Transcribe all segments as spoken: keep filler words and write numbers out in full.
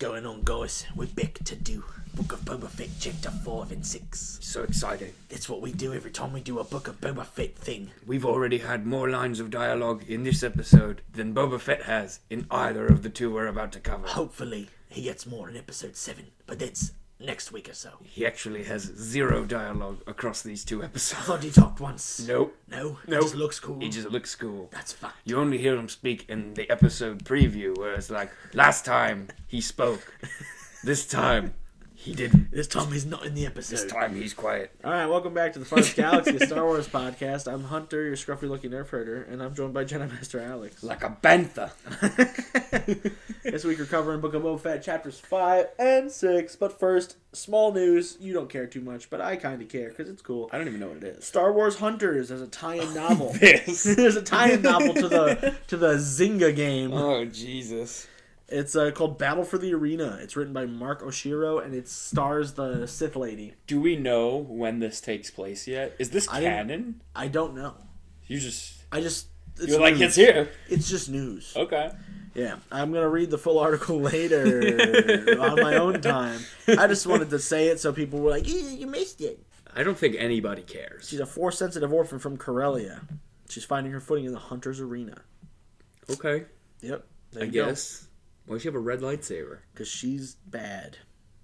going on, guys? We're back to do Book of Boba Fett chapter five and six. So exciting. That's what we do every time we do a Book of Boba Fett thing. We've already had more lines of dialogue in this episode than Boba Fett has in either of the two we're about to cover. Hopefully he gets more in episode seven, but that's next week or so. He actually has zero dialogue across these two I episodes. thought he talked once. Nope. No? Nope. He just looks cool. He just looks cool. That's fine. You only hear him speak in the episode preview where it's like, last time he spoke. This time he didn't. This time he's not in the episode. This time he's quiet. Alright, welcome back to the Farthest Galaxy, a Star Wars podcast. I'm Hunter, your scruffy-looking nerf herder, and I'm joined by Jedi Master Alex. Like a bantha. This week we're covering Book of Boba Fett chapters five and six, but first, small news. You don't care too much, but I kind of care, because it's cool. I don't even know what it is. Star Wars Hunters, there's a tie-in novel. This. There's a tie-in novel to the to the Zynga game. Oh, Jesus. It's uh, called Battle for the Arena. It's written by Mark Oshiro, and it stars the Sith Lady. Do we know when this takes place yet? Is this I didn't- canon? I don't know. You just... I just... It's You're like, news. it's here. It's just news. Okay. Yeah, I'm going to read the full article later on my own time. I just wanted to say it so people were like, you, you missed it. I don't think anybody cares. She's a Force-sensitive orphan from Corellia. She's finding her footing in the Hunter's Arena. Okay. Yep. There I you go. guess. Why does she have a red lightsaber? Because she's bad.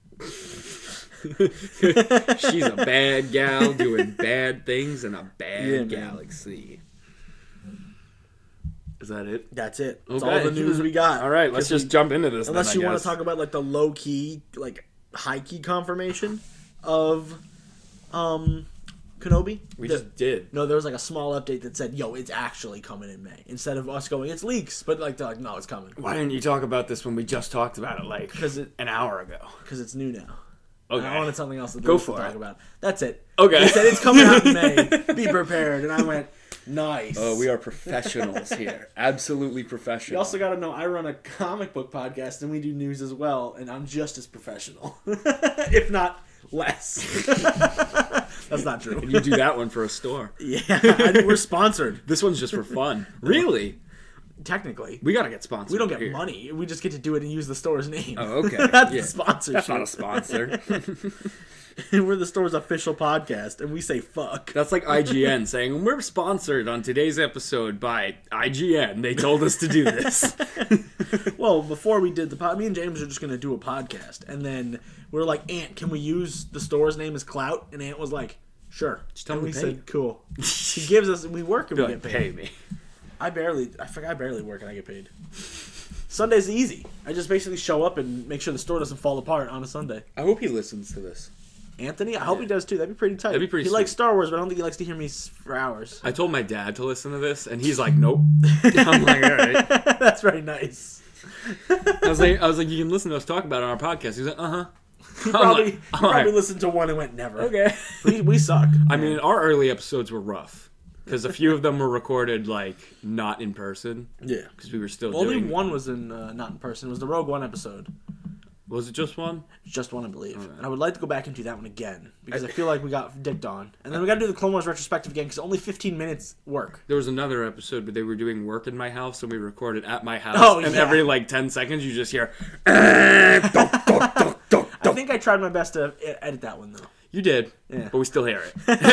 She's a bad gal doing bad things in a bad Yeah, man. galaxy. Is that it? That's it. That's Okay. all the news we got. All right, let's 'Cause just we- jump into this. Unless then, you I want guess. to talk about like the low-key, like high-key confirmation of um, Kenobi. We The- just did. No, there was like a small update that said, yo, it's actually coming in May. Instead of us going, it's leaks. But like, they're like, no, it's coming. Why didn't you talk about this when we just talked about it like 'Cause it- an hour ago? Because it's new now. Okay. And I wanted something else to, Go to for talk it. about. That's it. Okay. They said it's coming out in May. Be prepared. And I went, nice. Oh, we are professionals here. Absolutely You professional. also got to know I run a comic book podcast and we do news as well. And I'm just as professional. If not less. That's not true. And you do that one for a store. Yeah, I, we're sponsored. This one's just for fun. Really? Technically. We gotta get sponsored. We don't get here. money. We just get to do it and use the store's name. Oh, okay. That's Yeah. the sponsorship. That's not a sponsor. We're the store's official podcast, and we say fuck. That's like I G N saying, we're sponsored on today's episode by I G N. They told us to do this. Well, before we did the pod, me and James are just going to do a podcast. And then we were like, Aunt, can we use the store's name as clout? And Aunt was like, sure. Just tell and me we to said, pay cool. She gives us, we work and Be we like, get pay paid. me. I barely, I forgot I barely work and I get paid. Sunday's easy. I just basically show up and make sure the store doesn't fall apart on a Sunday. I hope he listens to this. Anthony, I hope he does too. That'd be pretty tight. That'd be pretty He sweet. likes Star Wars, but I don't think he likes to hear me s- for hours. I told my dad to listen to this, and he's like, nope. I'm like, all right. That's very nice. I was like, I was like, you can listen to us talk about it on our podcast. He's like, uh-huh. He probably, like, he I'm probably like, listened to one and went, never. okay. We, we suck. I mean, our early episodes were rough. Because a few of them were recorded, like, not in person. Yeah. Because we were still Only doing... one was in uh, not in person. It was the Rogue One episode. Was it just one? Just one, I believe. Alright. And I would like to go back and do that one again because I feel like we got dicked on. And then we got to do the Clone Wars retrospective again because only fifteen minutes work. There was another episode where they were doing work in my house, and we recorded at my house. Oh, and yeah. every, like, ten seconds, you just hear... "Eh, dunk, dunk, dunk, dunk, I dunk." think I tried my best to e- edit that one though. You did, Yeah. but we still hear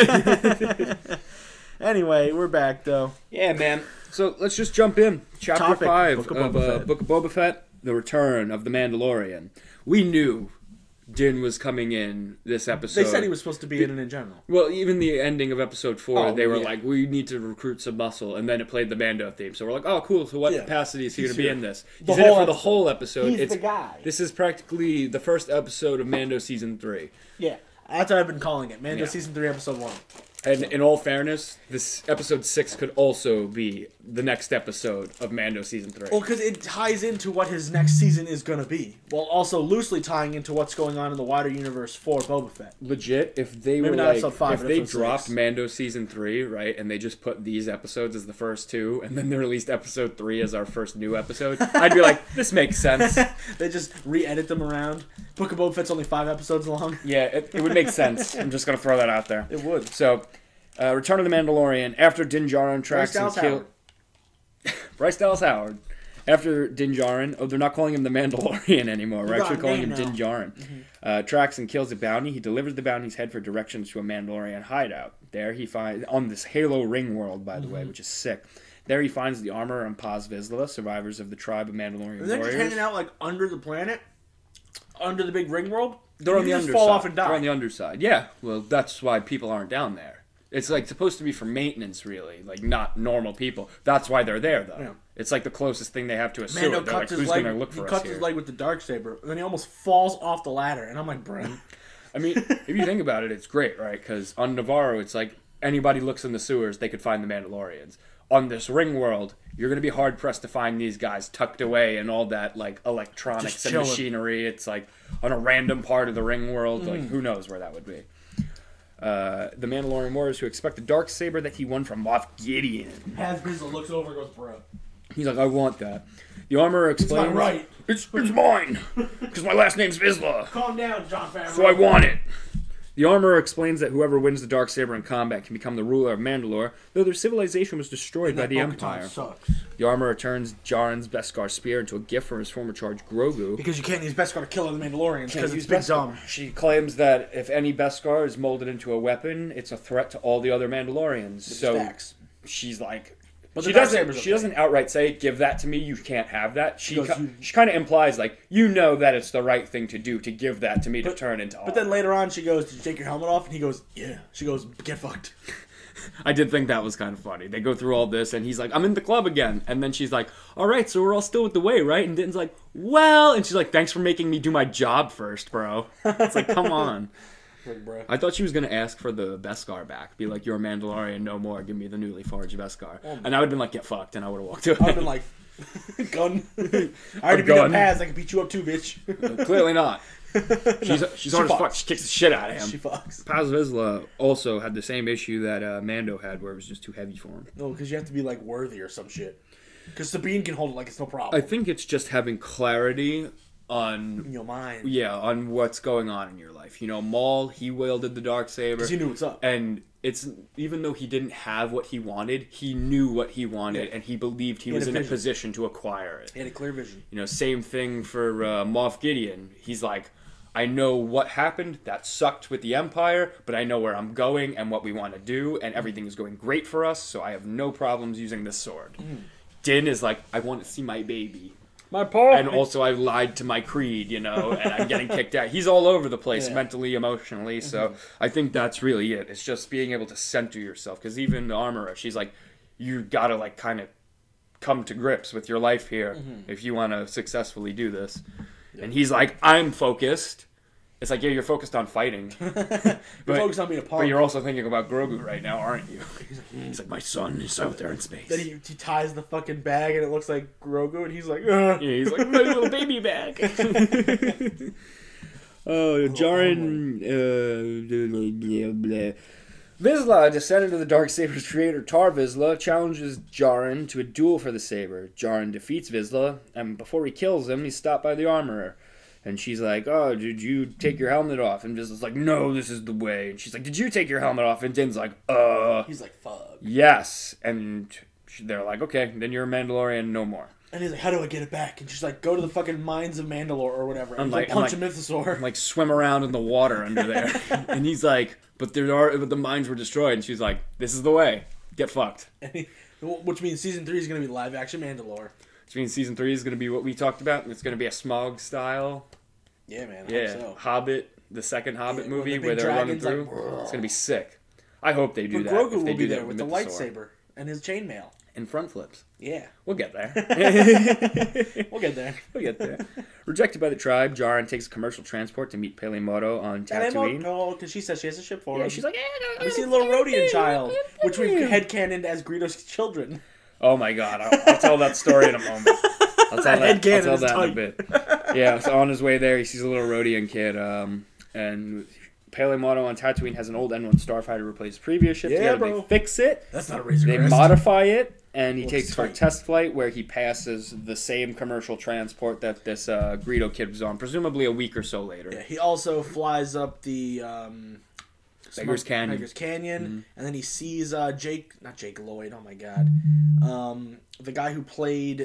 it. Anyway, we're back though. Yeah, man. So let's just jump in. Chapter Topic, five Book of of, Boba uh, Fett. Book of Boba Fett, The Return of the Mandalorian. We knew Din was coming in this episode. They said he was supposed to be in it in general. Well, even the ending of episode four, Oh, they were yeah. like, we need to recruit some muscle, and then it played the Mando theme. So we're like, oh, cool. So what Yeah. capacity is he He's going to be here. in this? The He's in it whole for the episode. whole episode. He's it's, the guy. This is practically the first episode of Mando season three. Yeah, that's what I've been calling it. Mando Yeah. season three, episode one. And in all fairness, this episode six could also be the next episode of Mando season three. Well, because it ties into what his next season is going to be, while also loosely tying into what's going on in the wider universe for Boba Fett. Legit, if they Maybe were not like, episode five, if but they episode dropped six. Mando season three, right, and they just put these episodes as the first two, and then they released episode three as our first new episode, I'd be like, this makes sense. They just re-edit them around. Book of Boba Fett's only five episodes long. Yeah, it, it would make sense. I'm just gonna throw that out there. It would. So, uh, Return of the Mandalorian after Din Djarin tracks Bryce and Dallas kill Bryce Dallas Howard. After Din Djarin, oh, they're not calling him the Mandalorian anymore. We're He got actually a calling him name Din now. Djarin. Mm-hmm. Uh, tracks and kills a bounty. He delivers the bounty's head for directions to a Mandalorian hideout. There he finds, on this Halo ring world, by the Mm-hmm. way, which is sick. There he finds the armor and Paz Vizsla, survivors of the tribe of Mandalorian And they're just warriors. hanging out like under the planet, under the big ring world. They're on You the just underside. fall off and die. They're on the underside. Yeah, well, that's why people aren't down there. It's like supposed to be for maintenance, really, like not normal people. That's why they're there, though. Yeah. It's like the closest thing they have to a sewer. Mando They're like, cuts his who's leg. gonna look He for us cuts here? his leg with the dark saber, and then he almost falls off the ladder. And I'm like, bro. I mean, if you think about it, it's great, right? Because on Navarro, it's like anybody looks in the sewers, they could find the Mandalorians. On this ring world, you're going to be hard pressed to find these guys tucked away and all that like electronics Just and chilling. machinery. It's like on a random part of the ring world. Mm. Like who knows where that would be. Uh, the Mandalorian warriors who expect the dark saber that he won from Moff Gideon. Has Grizzle looks over and goes, bro. He's like, I want that. The armorer explains, my right. It's, it's mine, because my last name's Vizsla. Calm down, John Favreau. So I want it. The armorer explains that whoever wins the Darksaber in combat can become the ruler of Mandalore, though their civilization was destroyed by That the Bo-Katan Empire. sucks. The armorer turns Djarin's Beskar spear into a gift from his former charge Grogu. Because you can't use Beskar to kill other Mandalorians because Can't it's use big Beskar. dumb. She claims that if any Beskar is molded into a weapon, it's a threat to all the other Mandalorians. So Facts. she's like, But she the doesn't. Darksaber's She okay. doesn't outright say, "Give that to me. You can't have that." She She goes, ki- "You-" she kind of implies like, you know that it's the right thing to do to give that to me But- to turn into. But then later on, she goes, "Did you take your helmet off?" And he goes, "Yeah." She goes, "Get fucked." I did think that was kind of funny. They go through all this, and he's like, "I'm in the club again," and then she's like, "All right, so we're all still with the way, right?" And Din's like, "Well," and she's like, "Thanks for making me do my job first, bro." It's like, come on. Like, bro. I thought she was gonna ask for the Beskar back, be like, "You're a Mandalorian, no more. Give me the newly forged Beskar," and I would have been like, "Get fucked," and I would have walked away. I would have been like, gun. I already beat gun. up Paz. I can beat you up too, bitch. Clearly not. She's she's hard as fucks. fuck. She kicks the shit out of him. She fucks. Paz Vizsla also had the same issue that uh, Mando had, where it was just too heavy for him. No, because you have to be like worthy or some shit. Because Sabine can hold it like it's no I problem. think it's just having clarity on In your mind. yeah on what's going on in your life. You know, Maul, he wielded the dark saber, Because he knew what's up. and it's even though he didn't have what he wanted, he knew what he wanted, Yeah. and he believed he, He had was a in a vision. position to acquire it. He had a clear vision. You know, same thing for uh, Moff Gideon. He's like, I know what happened. That sucked with the Empire, but I know where I'm going and what we want to do, and everything is going great for us, so I have no problems using this sword. Mm. Din is like, I want to see my baby. My paw. And also, I lied to my creed, you know, and I'm getting kicked out. He's all over the place, Yeah. mentally, emotionally. So I think that's really it. It's just being able to center yourself. Because even the armorer, she's like, you gotta like kind of come to grips with your life here if you want to successfully do this. And he's like, I'm focused. It's like, yeah, you're focused on fighting, You're but- focused on being a punk. but you're also thinking about Grogu right now, aren't you? He's like, my son is out there in space. Then he, he ties the fucking bag and it looks like Grogu and he's like, Ugh. Yeah, he's like, my little baby bag. Oh, Djarin. Uh, blah, blah. Vizsla, descendant of the Darksaber's creator Tar Vizsla, challenges Djarin to a duel for the saber. Djarin defeats Vizsla, and before he kills him, he's stopped by the armorer. And she's like, oh, did you take your helmet off? And Vizsla's like, no, this is the way. And she's like, did you take your helmet off? And Din's like, uh, He's like, fuck. yes. And they're like, okay, then you're a Mandalorian no more. And he's like, how do I get it back? And she's like, go to the fucking mines of Mandalore or whatever. And I'm like, like- I'm punch like- a mythosaur. And, like swim around in the water under there. And he's like, but there are but the mines were destroyed. And she's like, this is the way. Get fucked. And he- which means season three is going to be live action Mandalore. Which means season three is going to be what we talked about. It's going to be a Smog style. Yeah, man. I Yeah. hope so. Hobbit, the second Hobbit Yeah, where movie the where big they're running dragon's through. like, It's going to be sick. I hope they do But that. Grogu if they will do be that there with the Mythosaur. lightsaber and his chainmail. And front flips. Yeah. We'll get there. We'll get there. We'll get there. Rejected by the tribe, Djarin takes a commercial transport to meet Pele Moto on Tatooine. Oh, because she says she has a ship for Yeah, him. she's like, yeah, I gotta- we see a little Rodian child, which we've headcanoned as Greedo's children. Oh my god, I'll, I'll tell that story in a moment. I'll tell that, I'll Headcanon tell is that in a tight. bit. Yeah, so on his way there, he sees a little Rodian kid, um, and Pele Moto on Tatooine has an old N one Starfighter replace his previous ship. Yeah, Together bro. They fix it, That's not a Razor they Crest. modify it, and he Looks takes it for a tight. test flight where he passes the same commercial transport that this uh, Greedo kid was on, presumably a week or so later. Yeah, he also flies up the um, Beggars Smoke- Canyon. Beggars Canyon, Mm-hmm. and then he sees uh, Jake, not Jake Lloyd. Oh my god, um, the guy who played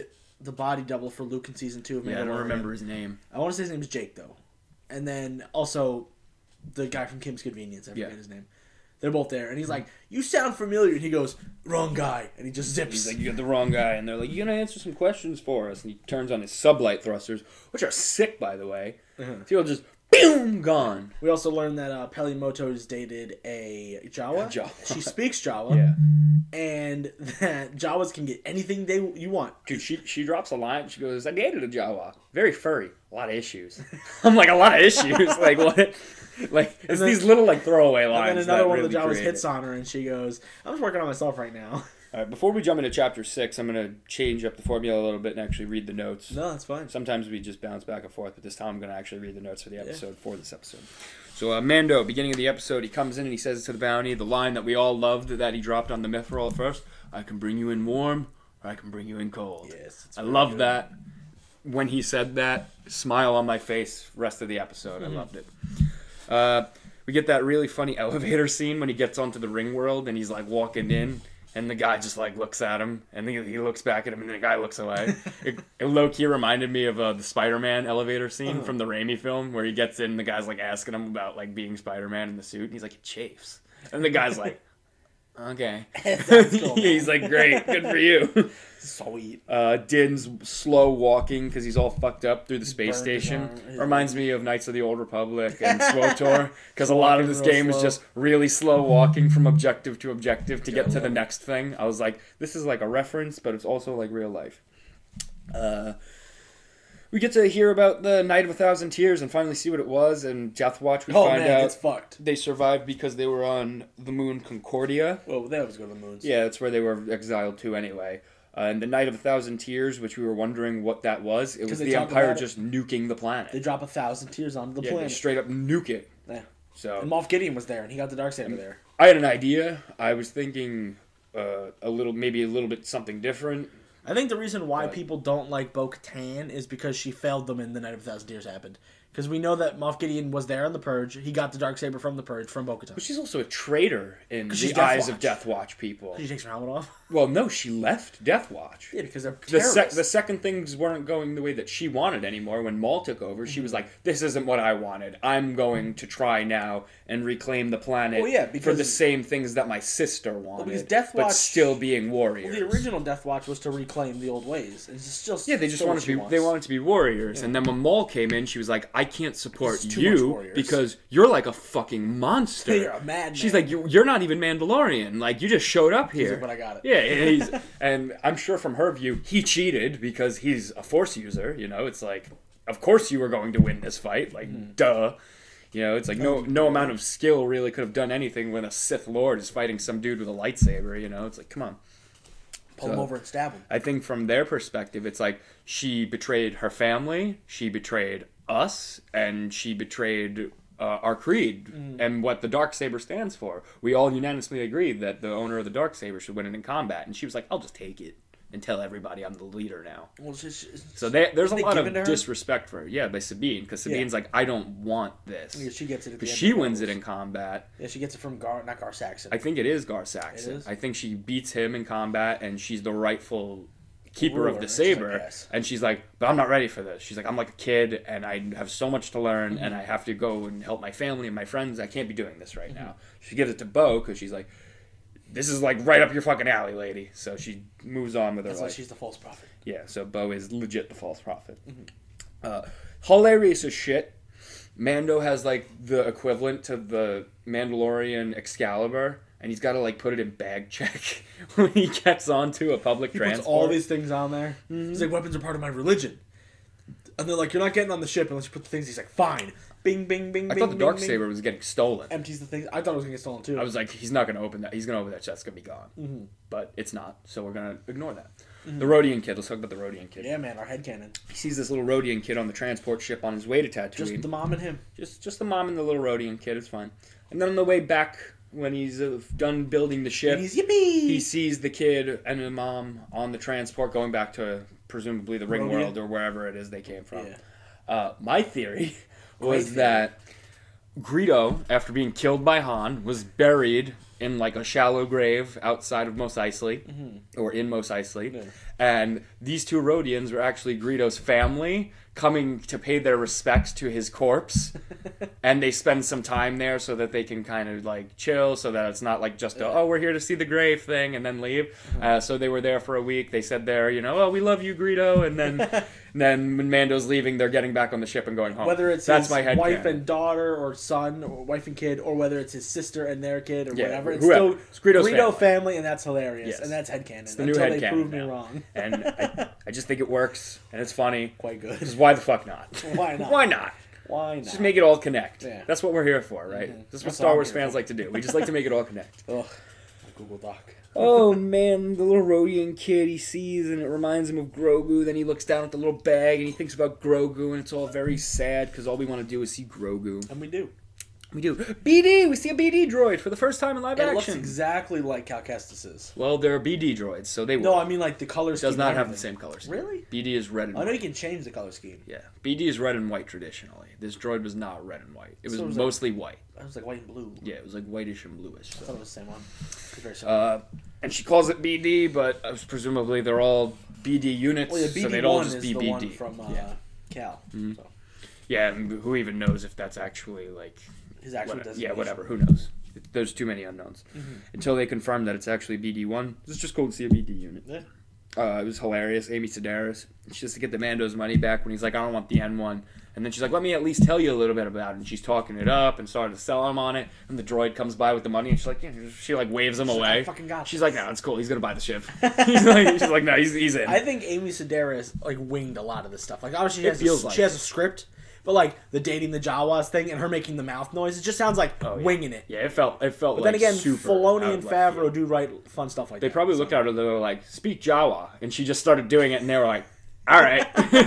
the body double for Luke in season two of Mandalorian. Yeah, I don't remember his name. I want to say his name is Jake though, and then also the guy from Kim's Convenience. I forget Yeah. his name. They're both there, and he's like, "You sound familiar," and he goes, "Wrong guy," and he just zips. He's like, you got the wrong guy, and they're like, you gonna answer some questions for us? And he turns on his sublight thrusters, which are sick, by the way. Uh-huh. He'll just boom gone. We also learned that uh, Peli Motto's dated a Jawa. A Jawa. She speaks Jawa, Yeah, and that Jawas can get anything they you want. dude, she she drops a line. She goes, I dated a Jawa, very furry, a lot of issues. I'm like, a lot of issues. Like what? Like it's then- these little like throwaway lines. And then another that one really of the Jawas create hits it. on her, and she goes, "I'm just working on myself right now." All right, before we jump into chapter six, I'm gonna change up the formula a little bit and actually read the notes. No, that's fine. Sometimes we just bounce back and forth, but this time I'm going to actually read the notes for the episode for this episode. So, uh, Mando, beginning of the episode, he comes in and he says to the bounty the line that we all loved that he dropped on the Mithril at first: I can bring you in warm, or I can bring you in cold. Yes, it's I very love good. that. When he said that, smile on my face, rest of the episode. Mm-hmm. I loved it. Uh, we get that really funny elevator scene when he gets onto the ring world and he's like walking in. And the guy just like looks at him, and he, he looks back at him, and the guy looks away. it, it low key reminded me of uh, the Spider-Man elevator scene Uh-huh. from the Raimi film, where he gets in, and the guy's like asking him about like being Spider-Man in the suit, and he's like, it chafes, and the guy's like, okay, Sounds cool, man. he's like, great, good for you. Sweet. Uh, Din's slow walking because he's all fucked up through the space burned his station. arm- his Reminds me of Knights of the Old Republic and SWTOR because a lot of Walking this real game is slow. just really slow walking from objective to objective to get to the love it. next thing. I was like, this is like a reference, but it's also like real life. Uh, we get to hear about the Night of a Thousand Tears and finally see what it was. And Death Watch, we Oh find man, out it's fucked. they survived because they were on the moon Concordia. Well, they always go to the moons. Yeah, that's where they were exiled to anyway. Uh, and the Night of a Thousand Tears, which we were wondering what that was, it was they the talk Empire about it. just nuking the planet. They drop a thousand tears onto the yeah, they planet. straight up nuke it. Yeah. So And Moff Gideon was there, and he got the Darksaber there. I had an idea. I was thinking uh, a little, maybe a little bit something different. I think the reason why But- people don't like Bo-Katan is because she failed them in the Night of a Thousand Tears happened. Because we know that Moff Gideon was there on the Purge. He got the Darksaber from the Purge from Bo-Katan. But she's also a traitor in the she's Death eyes Watch. of Death Watch people. She takes her helmet off. Well, no, she left Death Watch. Yeah, because they're The, terrorists. sec- the second things weren't going the way that she wanted anymore. When Maul took over, she was Mm-hmm. like, "This isn't what I wanted. I'm going to try now and reclaim the planet Well, yeah, for because- the same things that my sister wanted, because Death but Watch- still being warriors." Well, the original Death Watch was to reclaim the old ways. It's still yeah, they just still wanted what to she be. wants. They wanted to be warriors, and then when Maul came in, she was like, "I can't support It's too much you warriors." because you're like a fucking monster. You're a madman. She's like, "You- "You're not even Mandalorian. Like, you just showed up here." like, "But I got it." Yeah, and he's and I'm sure from her view, he cheated because he's a Force user. You know, it's like, of course you were going to win this fight. Like, Mm-hmm. duh. You know, it's like no no amount of skill really could have done anything when a Sith Lord is fighting some dude with a lightsaber. You know, it's like, come on. Pull him So- over and stab him. I think from their perspective, it's like she betrayed her family, she betrayed us, and she betrayed uh, our creed Mm. and what the dark saber stands for. We all unanimously agreed that the owner of the dark saber should win it in combat, and she was like, "I'll just take it and tell everybody I'm the leader now." Well, it's just, it's- So they, there's a Didn't they lot give of it to her? disrespect for her. Yeah, by Sabine, because Sabine's like, "I don't want this." yeah, she gets it at the Because end she of the wins it novels. in combat. Yeah, she gets it from Gar, not Gar Saxon. I think it is Gar Saxon. It is? I think she beats him in combat, and she's the rightful keeper of Ruler, the she's like, saber. yes. And she's like, "But I'm not ready for this." She's like, "I'm like a kid, and I have so much to learn, Mm-hmm. and I have to go and help my family and my friends. I can't be doing this right Mm-hmm. now." She gives it to Bo because she's like, "This is like right up your fucking alley, lady." So she moves on with her That's why life. she's the false prophet. Yeah, so Bo is legit the false prophet. Mm-hmm. Uh, hilarious as shit. Mando has like the equivalent to the Mandalorian Excalibur, and he's got to like put it in bag check when he gets onto a public He transport. puts all these things on there. He's like, weapons are part of my religion. And they're like, you're not getting on the ship unless you put the things. He's like, fine. Bing, bing, bing, I bing, thought the bing, dark bing. saber was getting stolen. Empties the things. I thought it was going to get stolen too. I was like, he's not going to open that. He's going to open that chest. It's going to be gone. Mm-hmm. But it's not, so we're going to ignore that. The Rodian kid. Let's talk about the Rodian kid. yeah, man, our headcanon. He sees this little Rodian kid on the transport ship on his way to Tatooine. Just the mom and him. Just just the mom and the little Rodian kid. It's fine. And then on the way back, when he's uh, done building the ship, And he's yippee! he sees the kid and the mom on the transport going back to presumably the ring Rodian? world or wherever it is they came from. Yeah. Uh, my theory was theory. that Greedo, after being killed by Han, was buried in like a shallow grave outside of Mos Eisley, mm-hmm. or in Mos Eisley, yeah. And these two Rhodians were actually Greedo's family coming to pay their respects to his corpse, and they spend some time there so that they can kind of like chill, so that it's not like just a, oh, we're here to see the grave thing and then leave. Mm-hmm. Uh, so they were there for a week. They said there, you know, oh, we love you, Greedo, and then and then when Mando's leaving, they're getting back on the ship and going home. Whether it's That's his my head wife canon. and daughter, or son, or wife and kid, or whether it's his sister and their kid, or Yeah, whatever, it's whoever. still It's Greedo's Greedo family. family, and that's hilarious, Yes. and that's headcanon. It's the until new they headcanon prove me now. wrong. And I, I just think it works, and it's funny. Quite good. Because why the fuck not? Why not? Why not? Why not? Just make it all connect. Yeah. That's what we're here for, right? Mm-hmm. That's what That's Star all Wars I'm here fans for. like to do. We just like to make it all connect. Ugh. Google Doc. Oh man, the little Rhodian kid he sees, and it reminds him of Grogu. Then he looks down at the little bag and he thinks about Grogu, and it's all very sad because all we want to do is see Grogu. And we do. We do. B D! We see a B D droid for the first time in live It action. looks exactly like Cal Kestis's. Well, they're B D droids, so they No, will. I mean like the color scheme. Does not and have the everything. same color scheme. Really? B D is red and I know white. you can change the color scheme. Yeah. B D is red and white traditionally. This droid was not red and white. It was So it was like- mostly white. I was like white and blue. Yeah, it was like whitish and bluish. I So. thought it was the same one. It's very similar. Uh, and she calls it B D, but uh, presumably they're all B D units, well, yeah, B D so one they'd all just is be the B D. one from uh, yeah. Cal. Mhm. So Yeah, and who even knows if that's actually like his actual what, designation. yeah, whatever. Who knows? There's too many unknowns Mm-hmm. until they confirm that it's actually B D one. It's just cool to see a B D unit. Yeah. Uh, it was hilarious. Amy Sedaris. She has to get the Mando's money back when he's like, I don't want the N one. And then she's like, let me at least tell you a little bit about it. And she's talking it up and started to sell him on it. And the droid comes by with the money, and she's like, yeah. She like waves him She's like, away. I fucking got She's this. like, no, it's cool. He's gonna buy the ship. he's like, she's like, no, he's, he's in. I think Amy Sedaris like winged a lot of this stuff. Like obviously she It has, feels a, like she has a script, but like the dating the Jawas thing and her making the mouth noise, it just sounds like Oh, yeah. winging it. Yeah, it felt it felt. But like then again, super Filoni out and of left Favreau field. do write fun stuff like They that. probably so. looked at her and they were like, speak Jawa, and she just started doing it, and they were like, all right.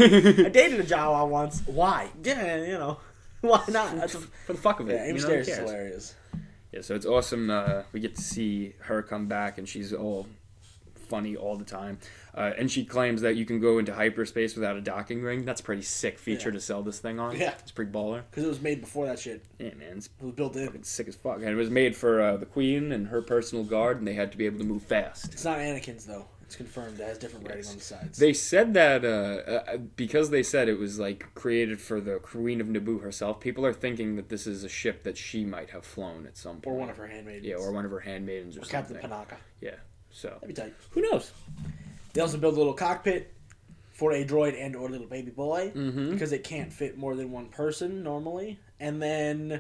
I dated a Jawa once. Why? Yeah, you know, why not? That's a, For the fuck of it. yeah, Amy you know, who Sedaris is cares? hilarious. Yeah, so it's awesome. Uh, we get to see her come back, and she's all funny all the time. Uh, and she claims that you can go into hyperspace without a docking ring. That's a pretty sick feature Yeah. to sell this thing on. Yeah. It's pretty baller. Because it was made before that shit. Yeah, man, it's It was built in. fucking sick as fuck. And it was made for uh, the queen and her personal guard, and they had to be able to move fast. It's not Anakin's though. It's confirmed. It has different writing on the sides. They said that uh, uh, because they said it was like created for the Queen of Naboo herself. People are thinking that this is a ship that she might have flown at some point, or one of her handmaidens. yeah, or one of her handmaidens or, Or Captain something. Panaka. Yeah, so That'd be tight. who knows? They also build a little cockpit for a droid and or little baby boy Mhm. because it can't fit more than one person normally. And then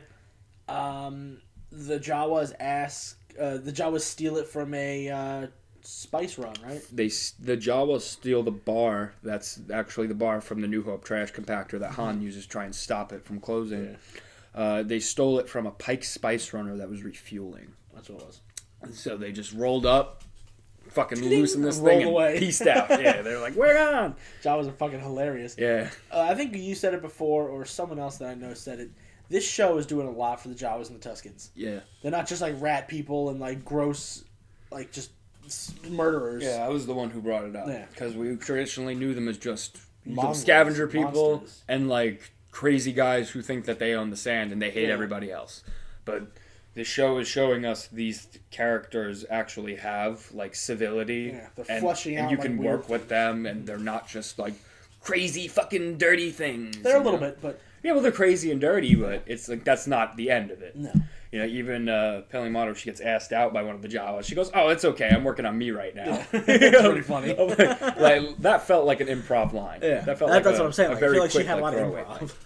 um, the Jawas ask uh, the Jawas steal it from a uh, spice run, right? They s- the Jawas steal the bar. That's actually the bar from the New Hope trash compactor that Han uses to try and stop it from closing. Uh, they stole it from a Pike spice runner that was refueling. That's what it was. So they just rolled up, fucking Ding, loosened this rolled thing and away. pieced out. Yeah, they're like, we're gone. Jawas are fucking hilarious. Yeah. Uh, I think you said it before, or someone else that I know said it. This show is doing a lot for the Jawas and the Tuskens. Yeah. They're not just like rat people and like gross, like just s- murderers. Yeah, I was the one who brought it up. Yeah. Because we traditionally knew them as just Mongrels, scavenger people monsters. and like crazy guys who think that they own the sand and they hate Yeah. everybody else. But the show is showing us these characters actually have like civility. Yeah, they're and, fleshing and out, you like, can weird work with them and they're not just like crazy fucking dirty things. They're a you little know? bit, but Yeah, well, they're crazy and dirty, but it's like that's not the end of it. no. You know, even uh, Pelimato, she gets asked out by one of the Jawas. She goes, "Oh, it's okay. I'm working on me right now." Yeah. It's pretty funny. like, like, that felt like an improv line. Yeah, that felt That- like that's a, what I'm saying. a Like, I very feel like she quick, had a lot of throwaway improv. thing.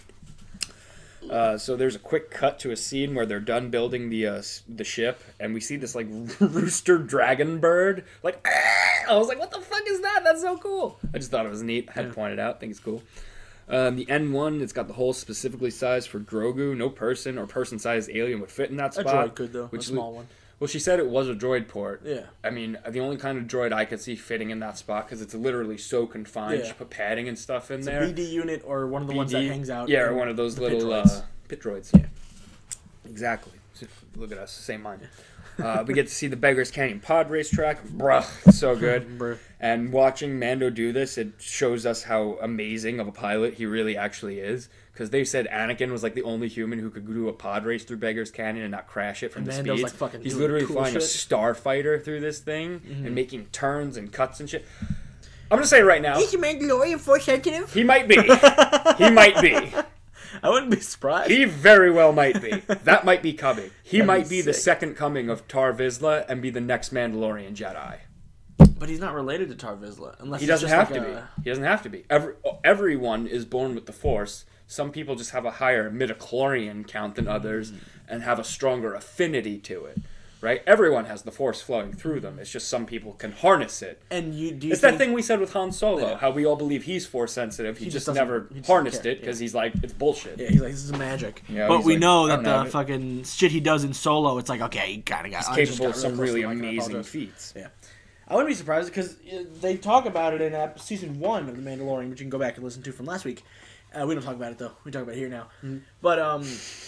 Uh, so there's a quick cut to a scene where they're done building the uh, s- the ship, and we see this like rooster dragon bird. Like, "Ah!" I was like, "What the fuck is that? That's so cool!" I just thought it was neat. I had to point it out. I think it's cool. Um, the N one, it's got the hole specifically sized for Grogu. No person or person-sized alien would fit in that A spot. droid could though. which a small one. Well, she said it was a droid port. Yeah. I mean, the only kind of droid I could see fitting in that spot because it's literally so confined. Yeah. She put padding and stuff in It's there. a B D unit or one of the ones that B D hangs out. Yeah, or in one of those the pit little droids. uh, pit droids. Yeah. Exactly. Look at us, same mind. Uh, we get to see the Beggars Canyon pod racetrack. Bruh, it's so good. Bruh. And watching Mando do this, it shows us how amazing of a pilot he really actually is. Because they said Anakin was like the only human who could do a pod race through Beggars Canyon and not crash it from And the Mando's, speeds. like, fucking He's doing literally cool flying a shit. starfighter through this thing and making turns and cuts and shit. I'm gonna say right now, Is your Mandalorian force sensitive? he might be. He might be. I wouldn't be surprised. He very well might be. That might be coming. He That'd might be be the sick. second coming of Tar Vizsla and be the next Mandalorian Jedi. But he's not related to Tar Vizsla. Unless He it's doesn't just have like to a- be. He doesn't have to be. Every, everyone is born with the Force. Some people just have a higher midichlorian count than others and have a stronger affinity to it. Right? Everyone has the Force flowing through them. It's just some people can harness it. And you do you It's think, that thing we said with Han Solo, Yeah. how we all believe he's Force sensitive. He, He just, just doesn't- never he just harnessed doesn't care, it because yeah. he's like, it's bullshit. Yeah, he's like, this is magic. Yeah, but he's we like, know I that don't the have it. fucking shit he does in Solo, it's like, okay, he kind of got. He's I just capable got of some close to really the mic and I amazing apologize. feats. Yeah. I wouldn't be surprised because uh, they talk about it in ep- season one of The Mandalorian, which you can go back and listen to from last week. Uh, we don't talk about it though. We talk about it here now. But um,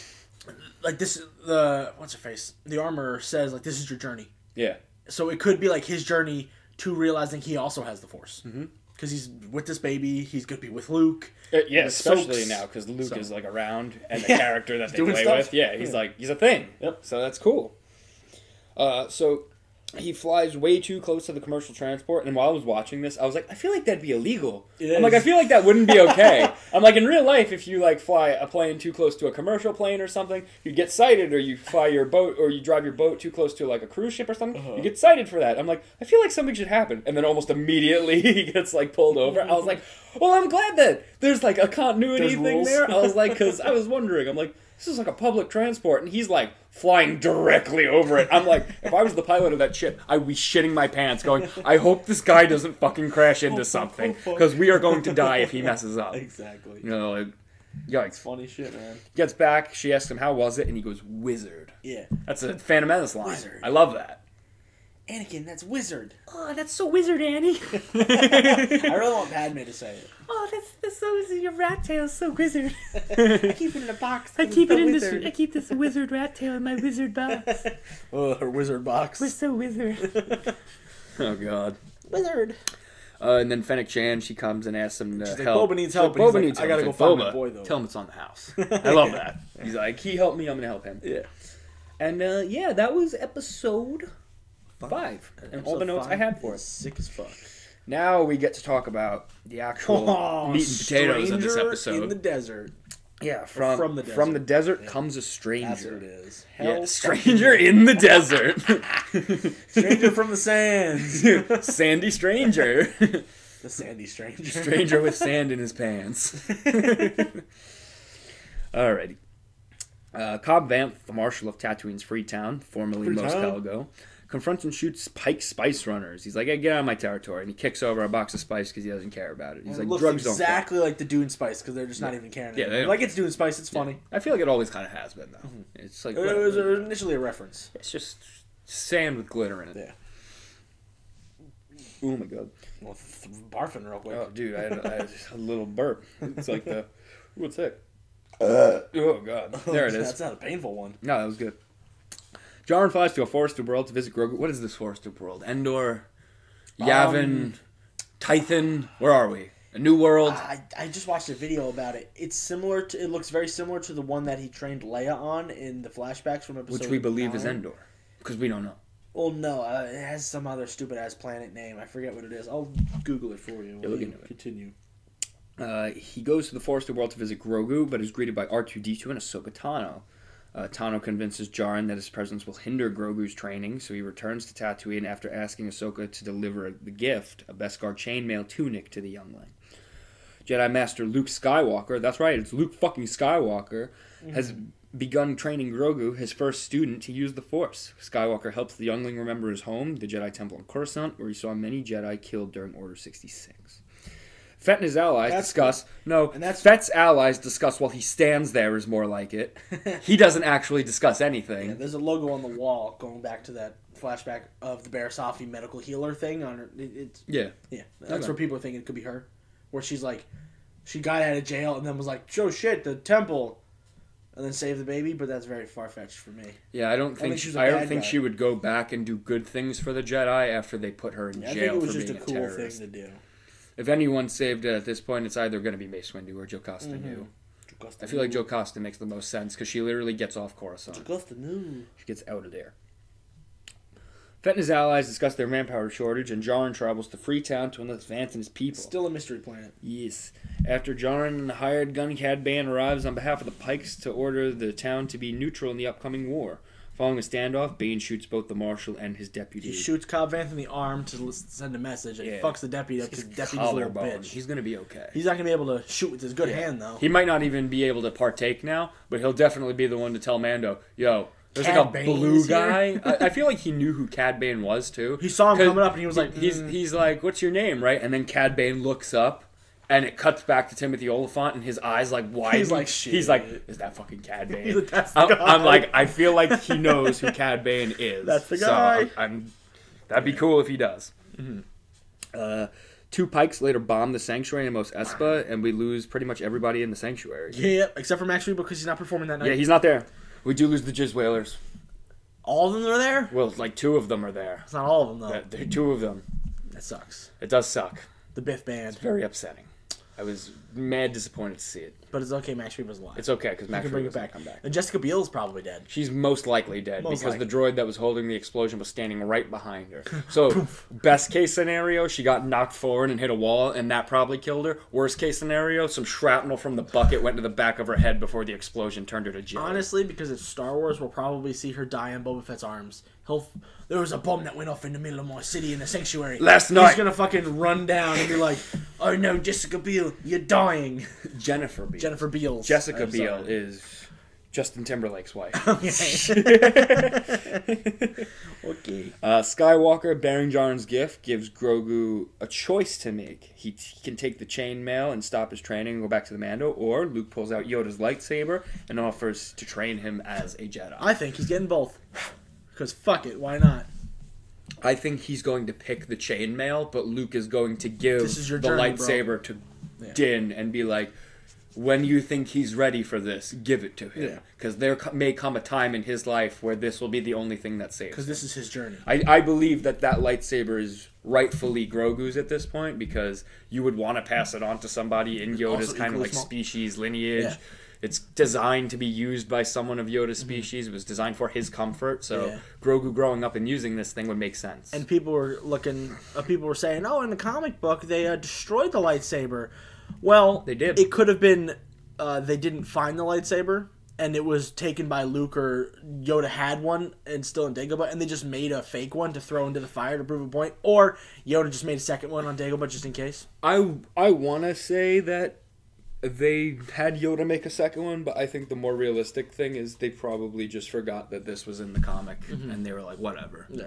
like this, the what's her face? The armor says like this is your journey. Yeah. So it could be like his journey to realizing he also has the Force. Because he's with this baby, he's gonna be with Luke. Uh, yeah, with especially Sokes. now because Luke So- is like around and the Yeah. character that they Doing play stuff. with. Yeah, he's Yeah. like he's a thing. Yep. So that's cool. Uh, so he flies way too close to the commercial transport, and while I was watching this, I was like, I feel like that'd be illegal. It I'm like, I is. feel like that wouldn't be okay. I'm like, in real life, if you like fly a plane too close to a commercial plane or something, you get cited, or you fly your boat, or you drive your boat too close to like a cruise ship or something, Uh-huh. you get cited for that. I'm like, I feel like something should happen, and then almost immediately he gets like pulled over. I was like, well, I'm glad that there's like a continuity There's thing rules. there. I was like, because I was wondering, I'm like, this is like a public transport, and he's like flying directly over it. I'm like, if I was the pilot of that ship, I'd be shitting my pants going, I hope this guy doesn't fucking crash into something, because we are going to die if he messes up. Exactly. You know, like, yikes. Funny shit, man. Gets back, she asks him, how was it? And he goes, wizard. Yeah. That's a Phantom Menace line. Wizard. I love that. Anakin, that's wizard. Oh, that's so wizard, Annie. I really want Padme to say it. Oh, that's that's so your rat tail is so wizard. I keep it in a box. I keep It's it a in wizard. this. I keep this wizard rat tail in my wizard box. Oh, her wizard box. We're so wizard. Oh, God. Wizard. Uh, and then Fennec Chan, she comes and asks him to She's like, help. "Boba needs She's like, help," and he's Boba like, needs "I help." gotta He's go like, find my "Boba, boy, though." Tell him it's on the house. I love that. He's like, he helped me, I'm going to help him. Yeah. And uh, yeah, that was episode five. And all the notes I had for it. Sick as fuck. Now we get to talk about the actual Oh, meat and potatoes in this stranger episode. in the desert. yeah, from, from the from the desert. desert comes a That's what stranger. it is. Yeah, Hell, stranger in the desert. stranger from the sands. Sandy stranger. The sandy stranger. Stranger with sand in his pants. Alrighty. Uh, Cobb Vanth, the marshal of Tatooine's Freetown, formerly Mos Freetown. Pelgo, confronts and shoots Pike Spice Runners. He's like, hey, get out of my territory. And he kicks over a box of spice because he doesn't care about it. He's It like, looks drugs exactly like the Dune Spice because they're just not even caring. Yeah, anymore. they don't- like it's Dune Spice. It's don't funny. fuck. I feel like it always kind of has been, though. It's like, It was whatever. initially a reference. It's just sand with glitter in it. Yeah. Oh, my God. Well, th- barfing real quick. Oh, dude, I had, I had a little burp. It's like the, what's that? Oh, God. There it is. That's not a painful one. No, that was good. Jaren flies to a forested world to visit Grogu. What is this forested world? Endor, Yavin, Um, Tython. Where are we? A new world. I, I just watched a video about it. It's similar to. It looks very similar to the one that he trained Leia on in the flashbacks from episode. which we believe is nine. Endor. Because we don't know. Well, no, uh, it has some other stupid ass planet name. I forget what it is. I'll Google it for you. Yeah, while look you into it. Continue. Uh, he goes to the forested world to visit Grogu, but is greeted by R two D two and Ahsoka Tano. Uh, Tano convinces Jaren that his presence will hinder Grogu's training, so he returns to Tatooine after asking Ahsoka to deliver the gift, a Beskar chainmail tunic, to the youngling. Jedi Master Luke Skywalker, that's right, it's Luke fucking Skywalker, has begun training Grogu, his first student, to use the Force. Skywalker helps the youngling remember his home, the Jedi Temple in Coruscant, where he saw many Jedi killed during Order sixty-six. Fett and his allies That's discuss. No, And that's- Fett's allies discuss while he stands there is more like it. He doesn't actually discuss anything. Yeah, there's a logo on the wall going back to that flashback of the Barasafi medical healer thing. On her, it, it's Yeah. yeah, that's Okay. where people are thinking it could be her, where she's like, she got out of jail and then was like, "Oh shit, the temple." and then save the baby, but that's very far fetched for me. Yeah, I don't think think she's a I don't bad think guy. she would go back and do good things for the Jedi after they put her in Yeah, I jail think it was for just a being a, cool terrorist. thing to do. If anyone saved it at this point, it's either going to be Mace Windu or Jocasta Mm-hmm. Nu. I feel like Jocasta makes the most sense because she literally gets off Coruscant. Jocasta Nu. She gets out of there. Fett and his allies discuss their manpower shortage, and Jaren travels to Freetown to enlist Vance and his people. Still a mystery planet. Yes. After Jaren and the hired gun Cad Bane arrives on behalf of the Pikes to order the town to be neutral in the upcoming war. Following a standoff, Bane shoots both the marshal and his deputy. He shoots Cobb Vanth in the arm to l- send a message, and Yeah. he fucks the deputy up because the deputy's a little Collarbone. bitch. He's going to be okay. He's not going to be able to shoot with his good Yeah. hand, though. He might not even be able to partake now, but he'll definitely be the one to tell Mando, yo, there's Cad like a Bane blue is here? guy. I, I feel like he knew who Cad Bane was, too. He saw him 'Cause coming up, and he was like, he's, mm. he's like, what's your name, right? And then Cad Bane looks up, and it cuts back to Timothy Oliphant, and his eyes like widen. He's like, shit. He's like, is that fucking Cad Bane? He's like, "That's the I'm, guy." I'm like, I feel like he knows who Cad Bane is. That's the So guy. I'm, I'm- that'd be cool if he does. Uh, two Pikes later bomb the Sanctuary in Mos Espa, and we lose pretty much everybody in the Sanctuary. Yeah, except for Max Rebo because he's not performing that night. Yeah, he's not there. We do lose the Jizz Whalers. All of them are there? Well, like two of them are there. It's not all of them, though. Uh, there are two of them. That sucks. It does suck. The Biff Band. Very upsetting. I was mad disappointed to see it. But it's okay, Max Rebo's alive. It's okay because You Max can bring Rebo's it gonna back. come back. And Jessica Biel's probably dead. She's most likely dead Most because likely. the droid that was holding the explosion was standing right behind her. So, best case scenario, she got knocked forward and hit a wall, and that probably killed her. Worst case scenario, some shrapnel from the bucket went to the back of her head before the explosion turned her to jelly. Honestly, because it's Star Wars, we'll probably see her die in Boba Fett's arms. He'll. There was a bomb that went off in the middle of my city in the sanctuary. Last He's night. gonna fucking run down and be like, "Oh no, Jessica Biel, you're dying." Jennifer Biel. Jennifer Beals. Jessica I'm Biel sorry. is Justin Timberlake's wife. Okay. Uh, Skywalker, bearing Jaren's gift, gives Grogu a choice to make. He, he can take the chainmail and stop his training and go back to the Mando, or Luke pulls out Yoda's lightsaber and offers to train him as a Jedi. I think he's getting both. Because fuck it, why not? I think he's going to pick the chainmail, but Luke is going to give This is your the journey, bro. lightsaber to Yeah. Din and be like, when you think he's ready for this, give it to him. Yeah. Because there co- may come a time in his life where this will be the only thing that saves Because him. this is his journey. I, I believe that that lightsaber is rightfully Grogu's at this point because you would want to pass it on to somebody in Yoda's Also kind of equally like small. species lineage. Yeah. It's designed to be used by someone of Yoda's species. It was designed for his comfort, so Yeah. Grogu growing up and using this thing would make sense. And people were looking, uh, people were saying, "Oh, in the comic book, they uh, destroyed the lightsaber." Well, They did. It could have been uh, they didn't find the lightsaber, and it was taken by Luke, or Yoda had one and still in Dagobah, and they just made a fake one to throw into the fire to prove a point, or Yoda just made a second one on Dagobah just in case. I I want to say that they had Yoda make a second one, but I think the more realistic thing is they probably just forgot that this was in the comic, and they were like, whatever. Yeah.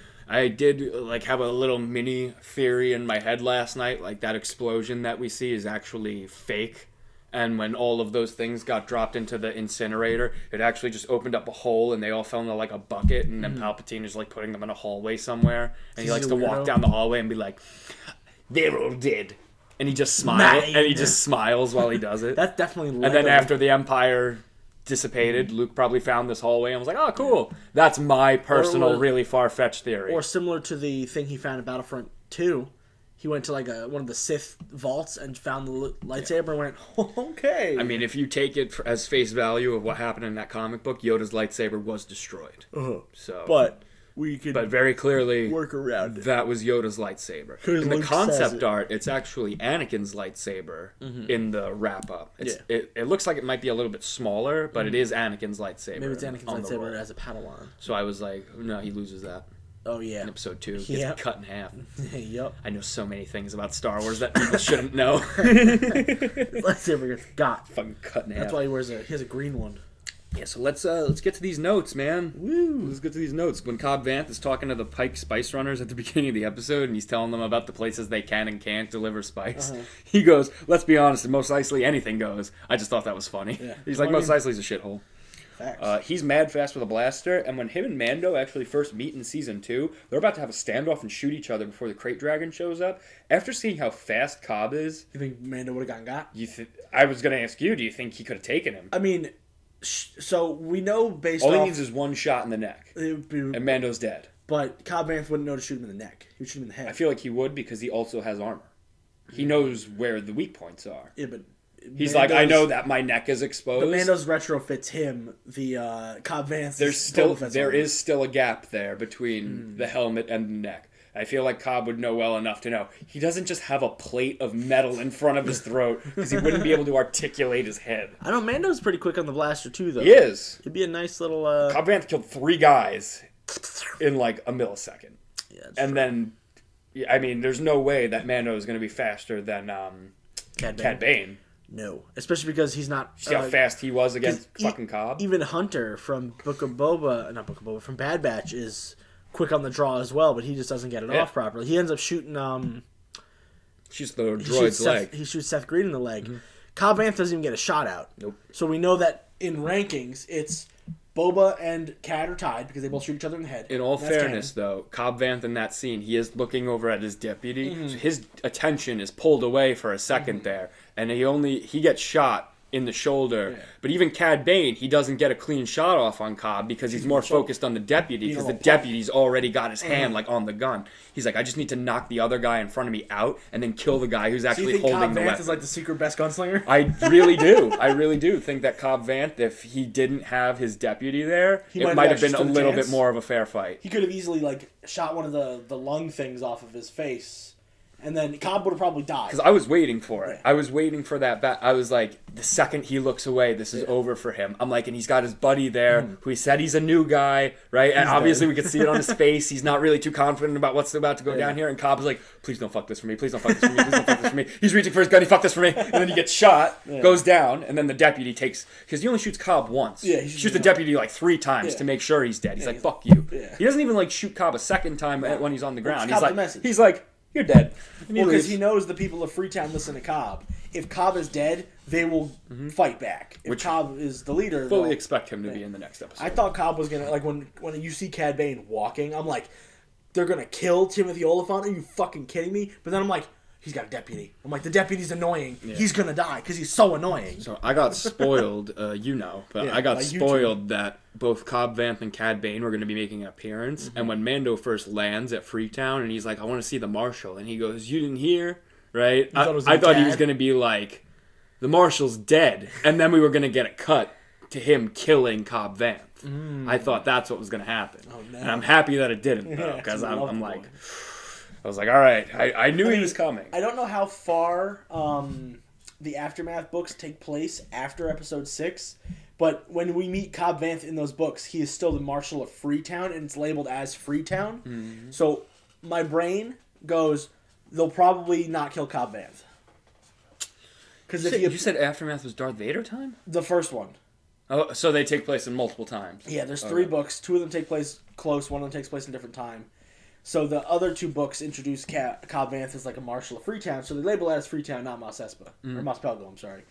I did like have a little mini theory in my head last night, like that explosion that we see is actually fake. And when all of those things got dropped into the incinerator, it actually just opened up a hole and they all fell into like a bucket. And then Palpatine is like putting them in a hallway somewhere. And he He's likes a to walk weirdo. down the hallway and be like, they're all dead. And he just smiles. Nine. And he just smiles while he does it. That's definitely. And then after the Empire dissipated, Luke probably found this hallway and was like, oh, cool. That's my personal, was- really far-fetched theory. or similar to the thing he found in Battlefront two. He went to like a one of the Sith vaults and found the li- lightsaber and went, okay. I mean, if you take it for, as face value of what happened in that comic book, Yoda's lightsaber was destroyed. Uh-huh. So, But we could but very clearly, work around it. that was Yoda's lightsaber. 'Cause In the Luke says concept it. art, it's actually Anakin's lightsaber in the wrap-up. It's, it, it looks like it might be a little bit smaller, but it is Anakin's lightsaber. Maybe it's Anakin's on the lightsaber roll. as a Padawan. So I was like, no, he loses that Oh yeah. in episode two. Gets Yeah. cut in half. Yep. I know so many things about Star Wars that people shouldn't know. His lightsaber gets got. Fucking cut in half. That's why he wears a. He has a green one. Yeah, so let's uh let's get to these notes, man. Woo. Let's get to these notes. When Cobb Vanth is talking to the Pike Spice Runners at the beginning of the episode, and he's telling them about the places they can and can't deliver spice, Uh-huh. he goes, "Let's be honest, in Mos Eisley anything goes." I just thought that was funny. Yeah. He's like, Well, I "Mos mean- Eisley's a shithole." Facts. Uh, he's mad fast with a blaster, and when him and Mando actually first meet in season two, they're about to have a standoff and shoot each other before the Crate Dragon shows up. After seeing how fast Cobb is, you think Mando would have gotten got? you th- I was gonna ask you, do you think he could have taken him? I mean, sh- so we know based All off. he needs is one shot in the neck, it would be- and Mando's dead. but Cobb Vanth wouldn't know to shoot him in the neck. He would shoot him in the head. I feel like he would because he also has armor. He knows where the weak points are. yeah, but He's like, I Mando's- know that my neck is exposed. But Mando's retrofits him. The uh, Cobb Vanth. There's still there is still a gap there between the helmet and the neck. I feel like Cobb would know well enough to know he doesn't just have a plate of metal in front of his throat because he wouldn't be able to articulate his head. I know Mando's pretty quick on the blaster too, though. He is. It'd be a nice little. Uh... Cobb Vanth killed three guys in like a millisecond, Yeah, that's and true. then, yeah, I mean, there's no way that Mando is going to be faster than um, Cad Bane. Cad Bane. No, especially because he's not. See how uh, fast he was against e- fucking Cobb. Even Hunter from Book of Boba, not Book of Boba, from Bad Batch is quick on the draw as well, but he just doesn't get it Yeah. off properly. He ends up shooting. Um, Shoots the he droid's shoots leg. Seth, he shoots Seth Green in the leg. Cobb Vanth doesn't even get a shot out. Nope. So we know that in rankings, it's Boba and Cad are tied because they both shoot each other in the head. In all That's fairness, canon. though, Cobb Vanth in that scene, he is looking over at his deputy. Mm-hmm. So his attention is pulled away for a 2nd there, and he only he gets shot in the shoulder. Yeah. But even Cad Bane, he doesn't get a clean shot off on Cobb because he's more focused on the deputy You because know, the puff. deputy's already got his hand Mm-hmm. like on the gun. He's like, I just need to knock the other guy in front of me out and then kill the guy who's So you actually think holding Cobb the Vanth weapon. is like the secret best gunslinger? I really do. I really do think that Cobb Vanth, if he didn't have his deputy there, He might it have might have actually been a stood a little chance. bit more of a fair fight. He could have easily like shot one of the, the lung things off of his face, and then Cobb would have probably died. Because I was waiting for it. Yeah. I was waiting for that bat. I was like, the second he looks away, this is over for him. I'm like, and he's got his buddy there, who he said he's a new guy, right? And Mm. He's obviously dead. we could see it on his face. He's not really too confident about what's about to go down here. And Cobb's like, please don't fuck this for me. Please don't fuck this for me. Please don't fuck this for me. He's reaching for his gun. He fucked this for me. And then he gets shot, goes down, and then the deputy takes, because he only shoots Cobb once. Yeah, he he shoots shoots the him. deputy like three times Yeah. to make sure he's dead. He's like, he's- fuck you. Yeah. He doesn't even like shoot Cobb a second time when he's on the ground. He's Cobb's like, the message. he's like, you're dead. And he Well, because leaves. he knows the people of Freetown listen to Cobb. If Cobb is dead, they will fight back. If Which- Cobb is the leader, fully they'll- expect him to be in the next episode. I thought Cobb was gonna like when when you see Cad Bane walking, I'm like, they're gonna kill Timothy Oliphant. Are you fucking kidding me? But then I'm like, he's got a deputy. I'm like, the deputy's annoying. He's gonna die because he's so annoying. So I got spoiled, uh, you know, but Yeah, I got by YouTube. spoiled that both Cobb Vanth and Cad Bane were going to be making an appearance. Mm-hmm. And when Mando first lands at Freetown and he's like, I want to see the Marshal, and he goes, you didn't hear? Right? I thought it was I like thought he was Cad? going to be like, the Marshal's dead. And then we were going to get a cut to him killing Cobb Vanth. I thought that's what was going to happen. Mm. Oh, no. And I'm happy that it didn't, though, Yeah, because it's a I'm, I'm lovely like, one. I was like, all right, I, I knew I he mean, was coming. I don't know how far um, the Aftermath books take place after episode six, but when we meet Cobb Vanth in those books, he is still the Marshal of Freetown, and it's labeled as Freetown. Mm-hmm. So my brain goes, they'll probably not kill Cobb Vanth. Because You if said, you, you said Aftermath was Darth Vader time? the first one, Oh, so they take place in multiple times. yeah, there's three Okay. books. Two of them take place close. One of them takes place in a different time. So the other two books introduce Ca- Cobb Vanth as like a Marshal of Freetown. So they label it as Freetown, not Mos Espa or Mos Pelgo. I'm sorry.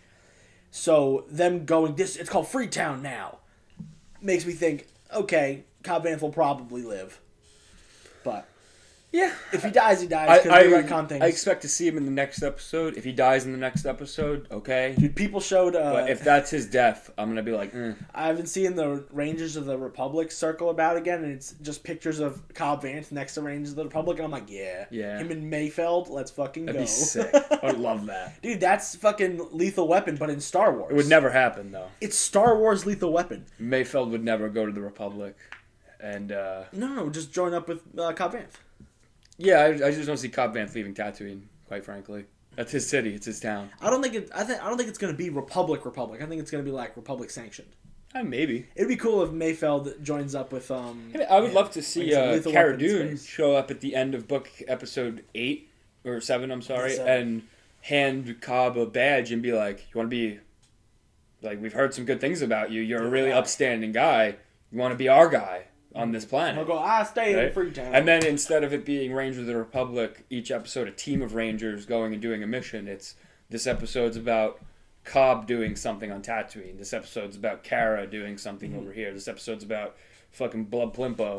So them going this, it's called Freetown now, makes me think. Okay, Cobb Vanth will probably live, but Yeah. if he dies, he dies I, because I, they retcon things. I expect to see him in the next episode. If he dies in the next episode, okay. Dude, people showed. Uh, But if that's his death, I'm gonna be like, mm. I've been seeing the Rangers of the Republic circle about again, and it's just pictures of Cobb Vanth next to Rangers of the Republic, and I'm like, yeah, Yeah. him and Mayfeld, let's fucking That'd go. be sick. I would love that. Dude, that's fucking Lethal Weapon, but in Star Wars. It would never happen though. It's Star Wars Lethal Weapon. Mayfeld would never go to the Republic, and uh, No, no, just join up with uh, Cobb Vanth. yeah, I, I just don't see Cobb Vanth leaving Tatooine. Quite frankly, that's his city. It's his town. I don't think it. I think I don't think it's gonna be Republic Republic. I think it's gonna be like Republic sanctioned. Uh, maybe. It'd be cool if Mayfeld joins up with. um. I, mean, I would yeah, love to like see I said, uh, Lethal Cara Weapon in Dune space. show up at the end of book episode eight or seven. I'm sorry, Seven. and hand Cobb a badge and be like, "You want to be like we've heard some good things about you. You're a really Yeah. upstanding guy. You want to be our guy on this planet." I'll go. I stay in Right? Freetown. And then instead of it being Rangers of the Republic, each episode a team of Rangers going and doing a mission. It's this episode's about Cobb doing something on Tatooine. This episode's about Kara doing something Mm-hmm. over here. This episode's about fucking Blood Plimpo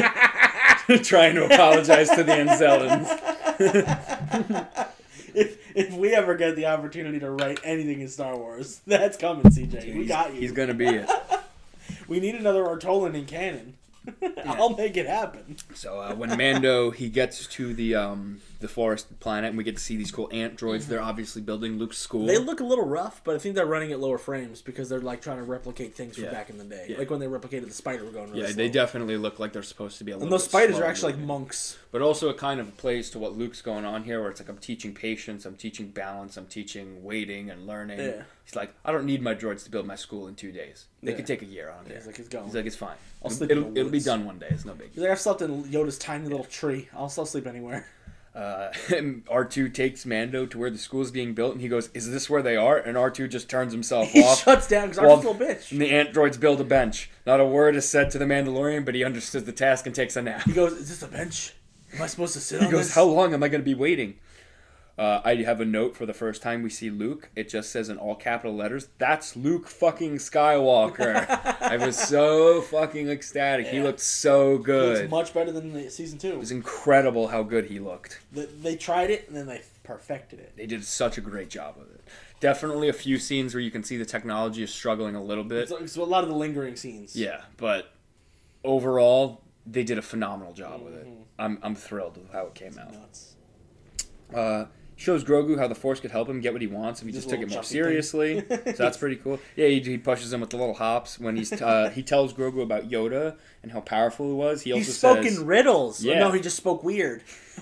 trying to apologize to the Anzellans. if if we ever get the opportunity to write anything in Star Wars, that's coming, C J. We He's- got you. He's gonna be it. We need another Ortolan in canon. I'll make it happen. So uh, when Mando he gets to the um the forest planet and we get to see these cool ant droids, they're obviously building Luke's school. They look a little rough, but I think they're running at lower frames because they're like trying to replicate things from Yeah. back in the day. Yeah. Like when they replicated the spider were going really yeah, slow. they definitely look like they're supposed to be a little And those bit spiders are slower actually like moving. monks. But also it kind of plays to what Luke's going on here, where it's like I'm teaching patience, I'm teaching balance, I'm teaching waiting and learning. Yeah. He's like, I don't need my droids to build my school in two days. They Yeah. could take a year on it. Yeah, he's like, it's going. He's like, it's fine. I'll It'll, sleep in it'll, the it'll be woods. done one day. It's no big He's deal. like, I've slept in Yoda's tiny little tree. I'll still sleep anywhere. Uh, R two takes Mando to where the school is being built, and he goes, "Is this where they are?" And R two just turns himself He off. shuts down because Well, I'm a little bitch. And the ant droids build a bench. Not a word is said to the Mandalorian, but he understood the task and takes a nap. He goes, is this a bench? Am I supposed to sit He on goes, this? "How long am I going to be waiting?" Uh, I have a note for the first time we see Luke. It just says in all capital letters, "That's Luke fucking Skywalker." I was so fucking ecstatic. He Yeah. looked so It looks good. much better than the season two. It was incredible how good he looked. They, they tried it and then they perfected it. They did such a great job of it. Definitely a few scenes where you can see the technology is struggling a little bit. It's, it's a lot of the lingering scenes. Yeah, but overall, they did a phenomenal job with Mm-hmm. it. I'm I'm thrilled with how it came out. Nuts. Uh, shows Grogu how the Force could help him get what he wants if he This just took it little more jumpy seriously. thing. So that's pretty cool. Yeah, he, he pushes him with the little hops when he's uh, he tells Grogu about Yoda and how powerful he was. He He also spoke says, in riddles. Yeah. No, he just spoke weird.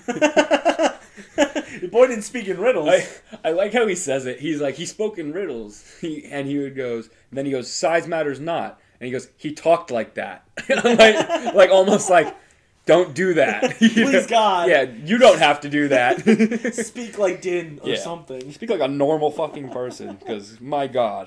The boy didn't speak in riddles. I, I like how he says it. He's like, he spoke in riddles. He and he would goes, and then he goes, size matters not. And he goes, he talked like that. And I'm like, like almost like, don't do that. Please, God. Yeah, you don't have to do that. Speak like Din or Yeah. something. Speak like a normal fucking person, because my God.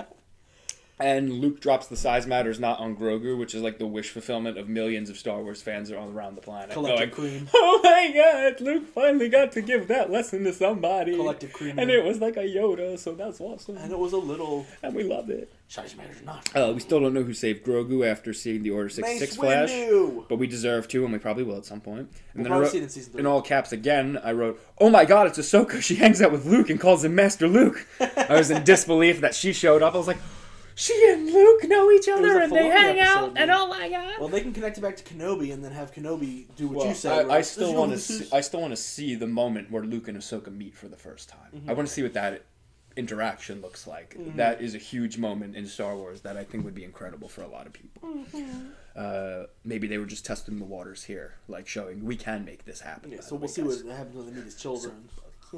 And Luke drops the size matters not on Grogu, which is like the wish fulfillment of millions of Star Wars fans all around the planet. Collective Going, cream. oh my God, Luke finally got to give that lesson to somebody. Collective cream. And it was like a Yoda, so that's awesome. And it was a little. And we loved it. Size matters not. Uh, we still don't know who saved Grogu after seeing the Order sixty-six Mace flash. Windu. But we deserve to, and we probably will at some point. And We'll then I probably wrote, see it in season three. in all caps again, I wrote, oh my God, it's Ahsoka. She hangs out with Luke and calls him Master Luke. I was in disbelief that she showed up. I was like, she and Luke know each was other a and they Filoni hang out, episode, and man. oh my God. Well, they can connect it back to Kenobi and then have Kenobi do what Well, you said. I, right? I still This is- want to this see. is- I still want to see the moment where Luke and Ahsoka meet for the first time. Mm-hmm. I want to see what that interaction looks like. That is a huge moment in Star Wars that I think would be incredible for a lot of people. Mm-hmm. Uh, maybe they were just testing the waters here, like showing we can make this happen. Yeah, by so the we'll way, see guys. what happens when they meet his children.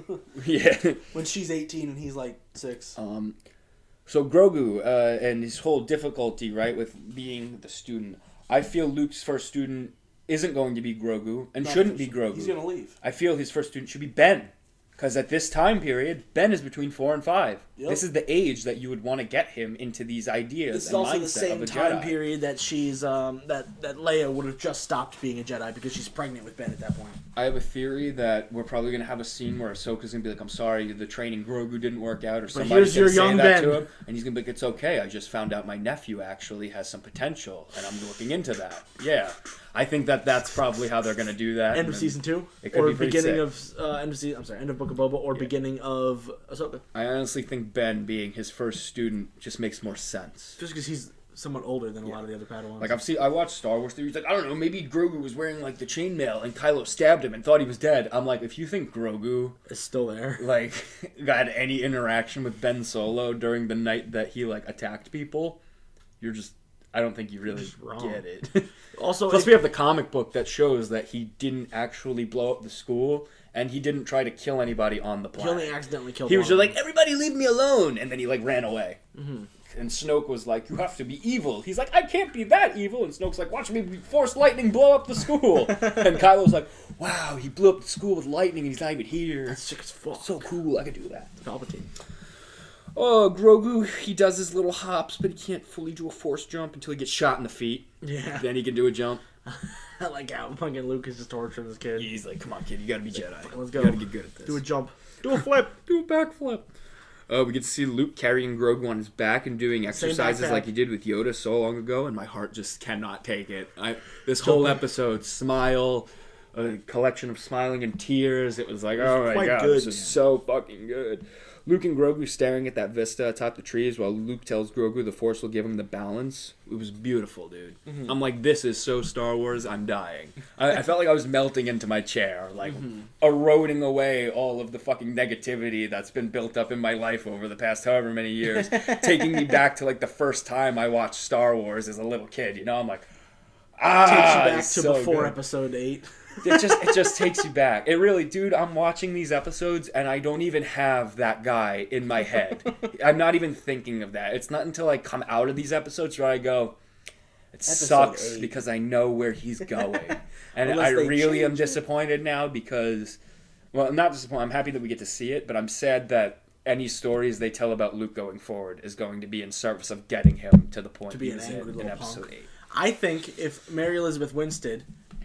Yeah. When she's eighteen and he's like six. Um, so Grogu uh, and his whole difficulty, right, with being the student. I feel Luke's first student isn't going to be Grogu and Not shouldn't be first- Grogu. He's gonna leave. I feel his first student should be Ben. Because at this time period, Ben is between four and five. Yep. This is the age that you would want to get him into these ideas This is and also mindset the same of a time Jedi. period that she's um that that Leia would have just stopped being a Jedi because she's pregnant with Ben at that point. I have a theory that we're probably going to have a scene where Ahsoka's going to be like, I'm sorry, the training Grogu didn't work out, or somebody's here's going your to say young that Ben. to him, and he's going to be like, it's okay, I just found out my nephew actually has some potential, and I'm looking into that. Yeah. I think that that's probably how they're going to do that. End and of then- season two, it could or be pretty beginning sick. of uh, end of season. I'm sorry, end of Book of Boba, or beginning of Ahsoka. I honestly think Ben being his first student just makes more sense. Just because he's somewhat older than a lot of the other Padawans. Like I've seen, I watched Star Wars theories. Like I don't know, maybe Grogu was wearing like the chainmail and Kylo stabbed him and thought he was dead. I'm like, if you think Grogu it's still there. like got any interaction with Ben Solo during the night that he like attacked people, you're just. I don't think you really Just wrong. get it. Also, Plus, it- we have the comic book that shows that he didn't actually blow up the school and he didn't try to kill anybody on the he planet. only accidentally killed. He was one just of like, everybody leave me alone, and then he like ran away. Mm-hmm. And Snoke was like, you have to be evil. He's like, I can't be that evil. And Snoke's like, watch me force lightning blow up the school. And Kylo's like, wow, he blew up the school with lightning and he's not even here. That's sick as fuck. So cool, I could do that. Palpatine. Oh, Grogu, he does his little hops, but he can't fully do a force jump until he gets shot in the feet. Yeah. Then he can do a jump. I like how fucking Luke is just torturing this kid. He's like, come on, kid, you gotta be Jedi. Let's go. You gotta get good at this. Do a jump. Do a flip. Do a backflip. Uh, we get to see Luke carrying Grogu on his back and doing exercises backpack. like he did with Yoda so long ago, and my heart just cannot take it. I this whole episode, smile, a collection of smiling and tears. It was like, oh my quite god, good, this is man. so fucking good. Luke and Grogu staring at that vista atop the trees while Luke tells Grogu the Force will give him the balance. It was beautiful, dude. Mm-hmm. I'm like, this is so Star Wars, I'm dying. I, I felt like I was melting into my chair, like Mm-hmm. eroding away all of the fucking negativity that's been built up in my life over the past however many years, taking me back to like the first time I watched Star Wars as a little kid. You know, I'm like, ah, Takes you back it's to so before good. episode eight. It just it just takes you back. It really, dude, I'm watching these episodes and I don't even have that guy in my head. I'm not even thinking of that. It's not until I come out of these episodes where I go, it sucks eight. because I know where he's going. And Unless I they really am change it. disappointed now because, well, I'm not disappointed. I'm happy that we get to see it, but I'm sad that any stories they tell about Luke going forward is going to be in service of getting him to the point To be he an was angry in, in little episode punk. eight. I think if Mary Elizabeth Winstead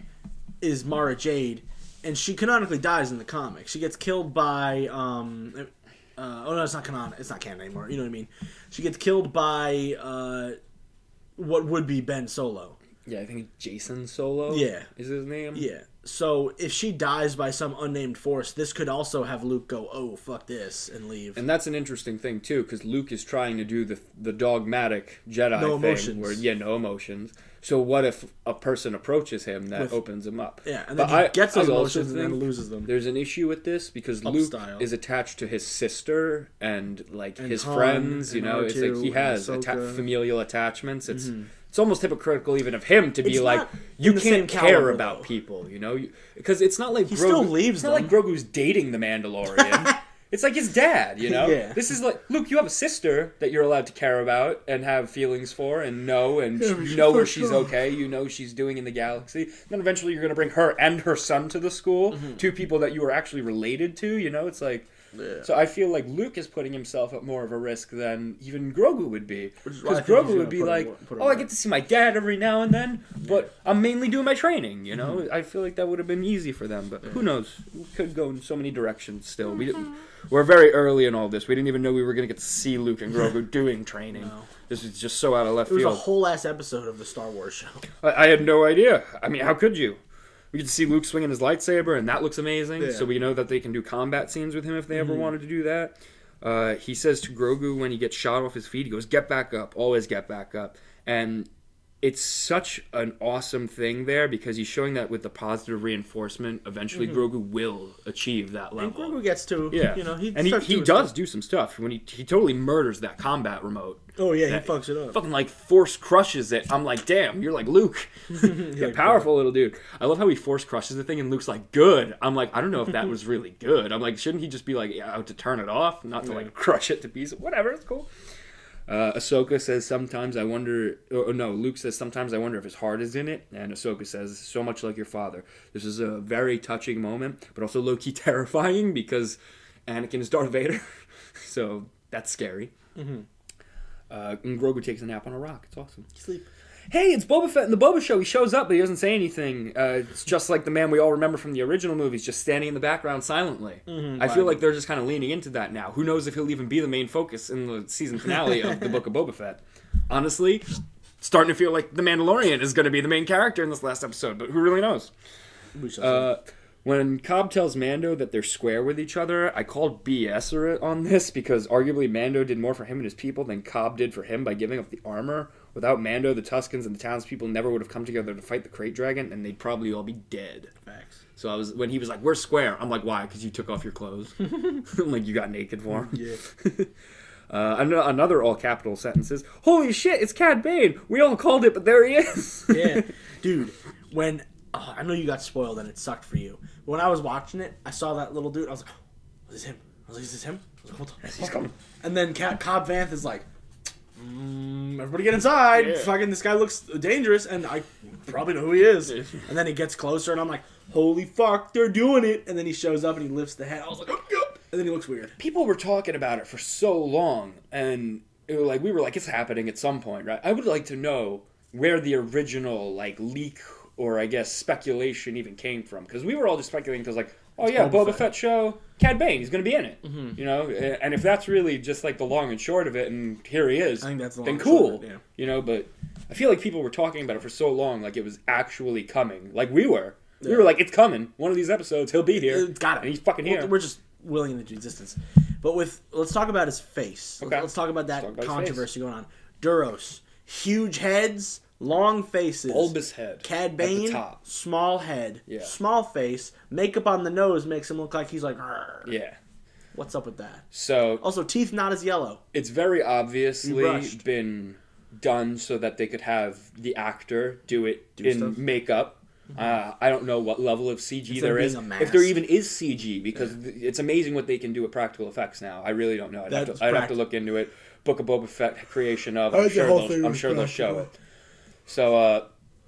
is Mara Jade, and she canonically dies in the comic, she gets killed by um, uh, oh no, it's not canon, it's not canon anymore. You know what I mean? She gets killed by uh, what would be Ben Solo. Yeah, I think Jason Solo. Yeah. is his name. Yeah. So if she dies by some unnamed force, this could also have Luke go, "Oh fuck this," and leave. And that's an interesting thing too, because Luke is trying to do the the dogmatic Jedi No thing, emotions. where yeah, no emotions. So what if a person approaches him that With- opens him up? yeah, and But then he I- gets those I also emotions and then think loses them. There's an issue with this because Up Luke style. is attached to his sister and like And his Han friends. You and know, R it's two like he and has atta- Ahsoka. Mm-hmm. familial attachments. It's it's almost hypocritical even of him to be It's like, not you in the same can't care caliber, about though. people. You know, because it's not like He Grogu, still leaves It's not like them. Grogu's dating the Mandalorian. It's like his dad, you know? Yeah. This is like, Luke, you have a sister that you're allowed to care about and have feelings for and know, and Yeah, but you she's know where fucked she's up. okay, you know she's doing in the galaxy. Then eventually you're going to bring her and her son to the school, Mm-hmm. two people that you are actually related to, you know? It's like, Yeah. so I feel like Luke is putting himself at more of a risk than even Grogu would be. Which is why I Because think he's Grogu gonna would be put like, him- put him oh, I away." get to see my dad every now and then, but I'm mainly doing my training, you know? Mm-hmm. I feel like that would have been easy for them, but who knows? We could go in so many directions still. We didn't, we're very early in all this. We didn't even know we were going to get to see Luke and Grogu doing training. No. This is just so out of left It was a field. whole ass episode of the Star Wars show. I, I had no idea. I mean, how could you? We get to see Luke swinging his lightsaber, and that looks amazing. Yeah. So we know that they can do combat scenes with him if they ever wanted to do that. Uh, he says to Grogu when he gets shot off his feet, he goes, "Get back up. Always get back up." And it's such an awesome thing there because he's showing that with the positive reinforcement, eventually Grogu will achieve that And level. Grogu gets to, yeah, you know, he and he, starts he doing does stuff. do some stuff when he he totally murders that combat remote. Oh yeah, he that- fucks it up. Fucking like force crushes it. I'm like, damn, you're like Luke. You're a like, powerful little dude. I love how he force crushes the thing and Luke's like, good. I'm like, I don't know if that was really good. I'm like, shouldn't he just be like out to turn it off, not to like crush it to pieces? Whatever, it's cool. Uh, Ahsoka says sometimes I wonder, or, or no, Luke says sometimes I wonder if his heart is in it, and Ahsoka says so much like your father. This is a very touching moment, but also low key terrifying because Anakin is Darth Vader, so that's scary. Mm-hmm. Uh, and Grogu takes a nap on a rock. It's awesome. Sleep. Hey, it's Boba Fett in the Boba Show. He shows up, but he doesn't say anything. Uh, it's just like the man we all remember from the original movies, just standing in the background silently. I feel like they're just kind of leaning into that now. Who knows if he'll even be the main focus in the season finale of the Book of Boba Fett. Honestly, starting to feel like the Mandalorian is going to be the main character in this last episode, but who really knows? We shall Uh, when Cobb tells Mando that they're square with each other, I called B S on this because arguably Mando did more for him and his people than Cobb did for him by giving up the armor. Without Mando, the Tuskens and the townspeople never would have come together to fight the Krayt Dragon, and they'd probably all be dead. see. Facts. So I was when he was like, "We're square," I'm like, "Why? Because you took off your clothes." I'm like, "You got naked for him." Yeah. Uh, an- another all capital sentences. Holy shit! It's Cad Bane. We all called it, but there he is. Yeah. Dude, when oh, I know you got spoiled and it sucked for you. But when I was watching it, I saw that little dude. I was like, oh, "Is this him?" I was like, "Is this him?" I was like, "Hold on." He's coming. And then Ca- Cobb Vanth is like, mm, "Everybody get inside! Yeah. Fucking this guy looks dangerous, and I probably know who he is." And then he gets closer, and I'm like, "Holy fuck, they're doing it!" And then he shows up and he lifts the head. I was like, "Oh god!" And then he looks weird. People were talking about it for so long, and it was like we were like, it's happening at some point, right? I would like to know where the original like leak or I guess speculation even came from, because we were all just speculating because like, oh yeah, Boba Boba Fett. Fett show, Cad Bane, he's gonna be in it, Mm-hmm. you know. And if that's really just like the long and short of it, and here he is, I think that's the then long and short cool, of it, yeah. you know. But I feel like people were talking about it for so long, like it was actually coming, like we were. We were like, it's coming. One of these episodes, he'll be here. It's got it. And he's fucking here. Well, we're just willing it into existence. But with let's talk about his face. Okay. Let's talk about that Let's talk about his controversy going on. Duros, huge heads, long faces. Bulbous head. Cad at Bane, the top. small head, Yeah. small face, makeup on the nose makes him look like he's like, "Arr." Yeah. What's up with that? So Also, teeth not as yellow. it's very obviously Rushed. been done so that they could have the actor do it Do in stuff? makeup. Uh, I don't know what level of C G Instead of there being is. a mask. If there even is C G, because th- it's amazing what they can do with practical effects now. I really don't know. I'd, have That's to, I'd have to pract- look into it. Book of Boba Fett creation of. I I'm think the sure, whole they'll, thing I'm was sure they'll show practical. it. So uh,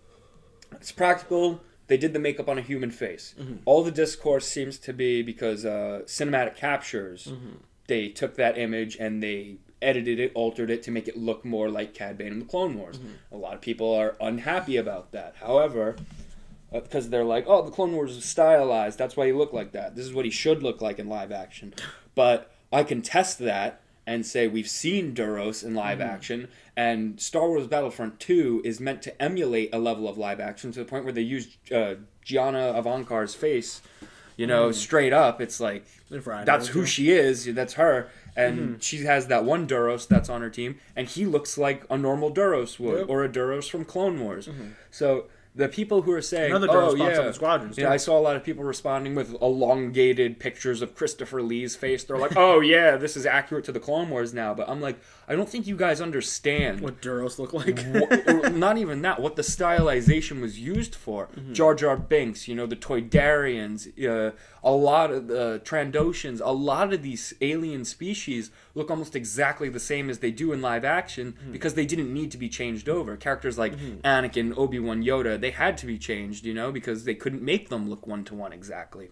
it's practical. They did the makeup on a human face. Mm-hmm. All the discourse seems to be because uh, cinematic captures. Mm-hmm. They They took that image and they edited it, altered it to make it look more like Cad Bane in the Clone Wars. Mm-hmm. A lot of people are unhappy about that. However, uh, because they're like, oh, the Clone Wars is stylized. That's why he looked like that. This is what he should look like in live action. But I can test that and say we've seen Duros in live Mm-hmm. action, and Star Wars Battlefront two is meant to emulate a level of live action to the point where they use uh, Gianna Avankar's face, you know, straight up. It's like, that's who she is. That's her. And Mm-hmm. she has that one Duros that's on her team, and he looks like a normal Duros would, Yep. Mm-hmm. or a Duros from Clone Wars. So the people who are saying, Another oh, Duros pops yeah, up in Squadrons, yeah, too. I saw a lot of people responding with elongated pictures of Christopher Lee's face. They're like, oh, yeah, this is accurate to the Clone Wars now. But I'm like, I don't think you guys understand what Duros look like. what, or not even that, what the stylization was used for. Jar Jar Binks, you know, the Toydarians, uh, a lot of the Trandoshans, a lot of these alien species look almost exactly the same as they do in live action because they didn't need to be changed over. Characters like Anakin, Obi-Wan, Yoda, they had to be changed, you know, because they couldn't make them look one-to-one exactly.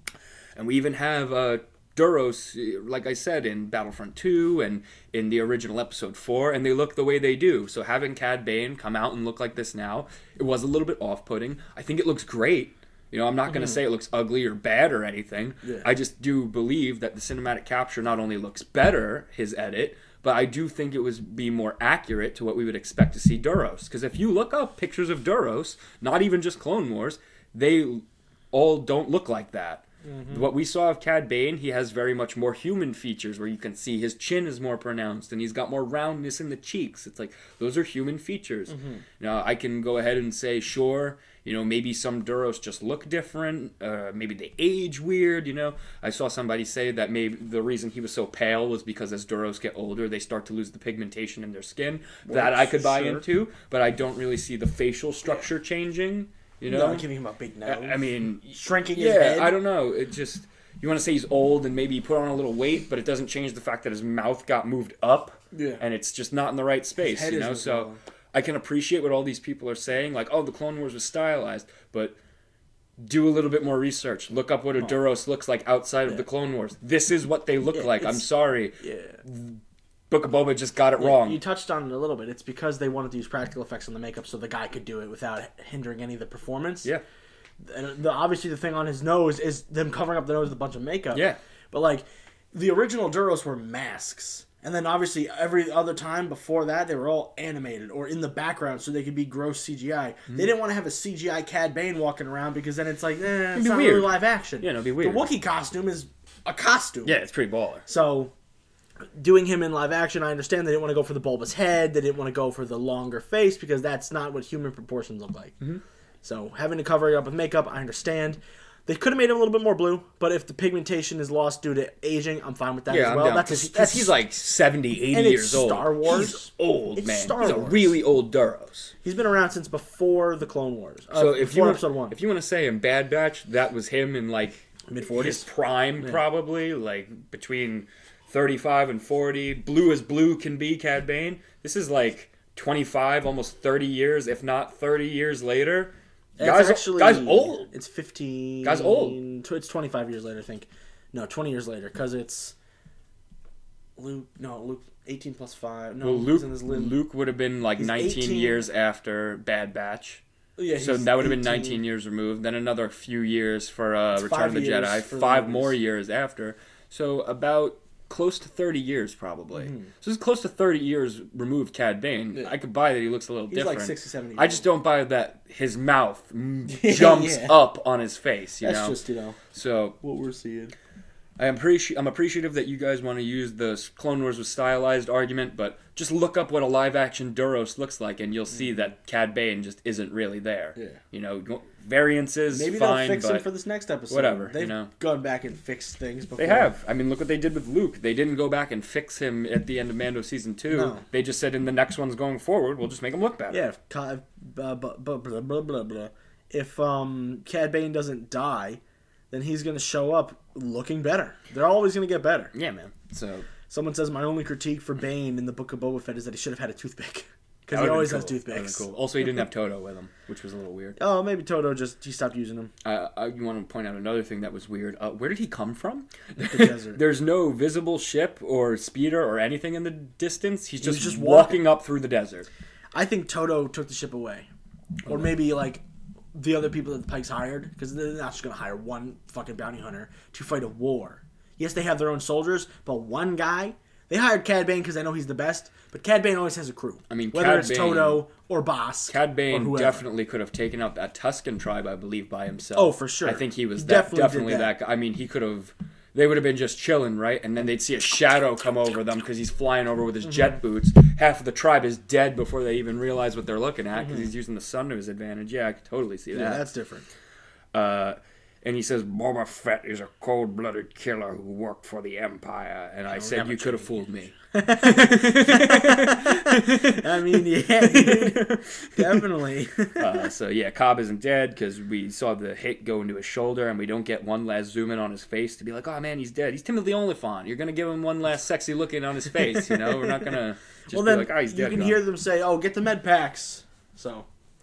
And we even have uh, Duros, like I said, in Battlefront two and in the original Episode four, and they look the way they do. So having Cad Bane come out and look like this now, it was a little bit off-putting. I think it looks great. You know, I'm not going to say it looks ugly or bad or anything. Yeah. I just do believe that the cinematic capture not only looks better, his edit, but I do think it was be more accurate to what we would expect to see Duros. Because if you look up pictures of Duros, not even just Clone Wars, they all don't look like that. Mm-hmm. What we saw of Cad Bane, he has very much more human features where you can see his chin is more pronounced and he's got more roundness in the cheeks. It's like, those are human features. Mm-hmm. Now, I can go ahead and say, sure, you know, maybe some Duros just look different. Uh, maybe they age weird, you know. I saw somebody say that maybe the reason he was so pale was because as Duros get older, they start to lose the pigmentation in their skin. That I could buy sure. into, but I don't really see the facial structure changing. You know, No, giving him a big nose. I I mean, shrinking his yeah, head. I don't know. It just, you want to say he's old and maybe he put on a little weight, but it doesn't change the fact that his mouth got moved up, Yeah. and it's just not in the right space. head You know, isn't so growing. I can appreciate what all these people are saying, like, oh, the Clone Wars was stylized, but do a little bit more research. Look up what a Duros looks like outside of the Clone Wars. This is what they look Yeah, like. I'm it's- sorry. Yeah. Book of Boba just got it Yeah, wrong. You touched on it a little bit. It's because they wanted to use practical effects on the makeup so the guy could do it without hindering any of the performance. Yeah. And the, obviously the thing on his nose is them covering up the nose with a bunch of makeup. Yeah. But like the original Duros were masks. And then obviously every other time before that they were all animated or in the background so they could be gross C G I. Mm-hmm. They didn't want to have a C G I Cad Bane walking around because then it's like, eh, it's be not weird. really live action. Yeah, it'd be weird. The Wookiee costume is a costume. Yeah, it's pretty baller. So, doing him in live action, I understand they didn't want to go for the bulbous head. They didn't want to go for the longer face because that's not what human proportions look like. Mm-hmm. So, having to cover it up with makeup, I understand. They could have made him a little bit more blue, but if the pigmentation is lost due to aging, I'm fine with that Yeah, as I'm well. down. That's Because a, that's he's like seventy, eighty and it's years old. Star Wars. He's old, It's man. Star he's a Wars. really old Duros. he's been around since before the Clone Wars. Uh, So if you before want, episode one, if you want to say in Bad Batch, that was him in like mid forties. his prime, probably like between thirty-five and forty. Blue as blue can be, Cad Bane. This is like twenty-five, almost thirty years, if not thirty years later. Guys, actually guys old. It's fifteen. Guy's old. tw- It's twenty-five years later, I think. No, twenty years later, because it's Luke. No, Luke. Eighteen plus five. No, Well, he's Luke, in his lim- Luke would have been like He's nineteen eighteen. years after Bad Batch. Yeah, So he's that would have been eighteen. nineteen years removed. Then another few years for uh, It's Return five of the years Jedi. for the Five movies. more years after. So about close to thirty years, probably. Mm-hmm. So this is close to thirty years removed Cad Bane. Yeah. I could buy that he looks a little He's different. like sixty, seventy I years just old. don't buy that his mouth mm, jumps Yeah. up on his face, you That's know? just, you know, So what we're seeing. I am appreci- I'm appreciative that you guys want to use the Clone Wars was stylized argument, but just look up what a live-action Duros looks like, and you'll see that Cad Bane just isn't really there. Yeah. You know, variances, Maybe fine, they'll fix but him for this next episode. whatever, They've you know. gone back and fixed things before. they have. I mean, look what they did with Luke. They didn't go back and fix him at the end of Mando Season two. No. They just said in the next ones going forward, we'll just make him look better. Yeah, if, Ca- uh, blah, blah, blah, blah, blah, blah. If um, Cad Bane doesn't die, then he's going to show up looking better. They're always going to get better. Yeah, man. So Someone says my only critique for Bane in the Book of Boba Fett is that he should have had a toothpick. Because that he would've always been has cool. That would've toothpicks. been cool. Also, he didn't have Toto with him, which was a little weird. Oh, maybe Toto just, he stopped using them. Uh, I want to point out another thing that was weird. Uh, where did he come from? The desert. There's no visible ship or speeder or anything in the distance. He's just, just walking up through the desert. I think Toto took the ship away. Or maybe, like, the other people that the Pikes hired. Because they're not just going to hire one fucking bounty hunter to fight a war. Yes, they have their own soldiers, but one guy... They hired Cad Bane because they know he's the best, but Cad Bane always has a crew. I mean, whether Cad it's Bane- Toto or Boss. Cad or Bane whoever. definitely could have taken out that Tuscan tribe, I believe, by himself. Oh, for sure. I think he was He that, definitely definitely, did that. that. guy. I mean, he could have... They would have been just chilling, right? And then they'd see a shadow come over them because he's flying over with his jet boots. Half of the tribe is dead before they even realize what they're looking at because he's using the sun to his advantage. Yeah, I could totally see that. Yeah, that's different. Uh, and he says, Boba Fett is a cold-blooded killer who worked for the Empire. And I said, never you could have fooled me. I mean, yeah, dude. Definitely. Uh, so, yeah, Cobb isn't dead because we saw the hit go into his shoulder and we don't get one last zoom in on his face to be like, oh, man, he's dead. He's Timothy Olyphant. You're going to give him one last sexy look in on his face, you know? We're not going to just well, be then like, oh, he's you dead. can No. hear them say, oh, get the med packs. So,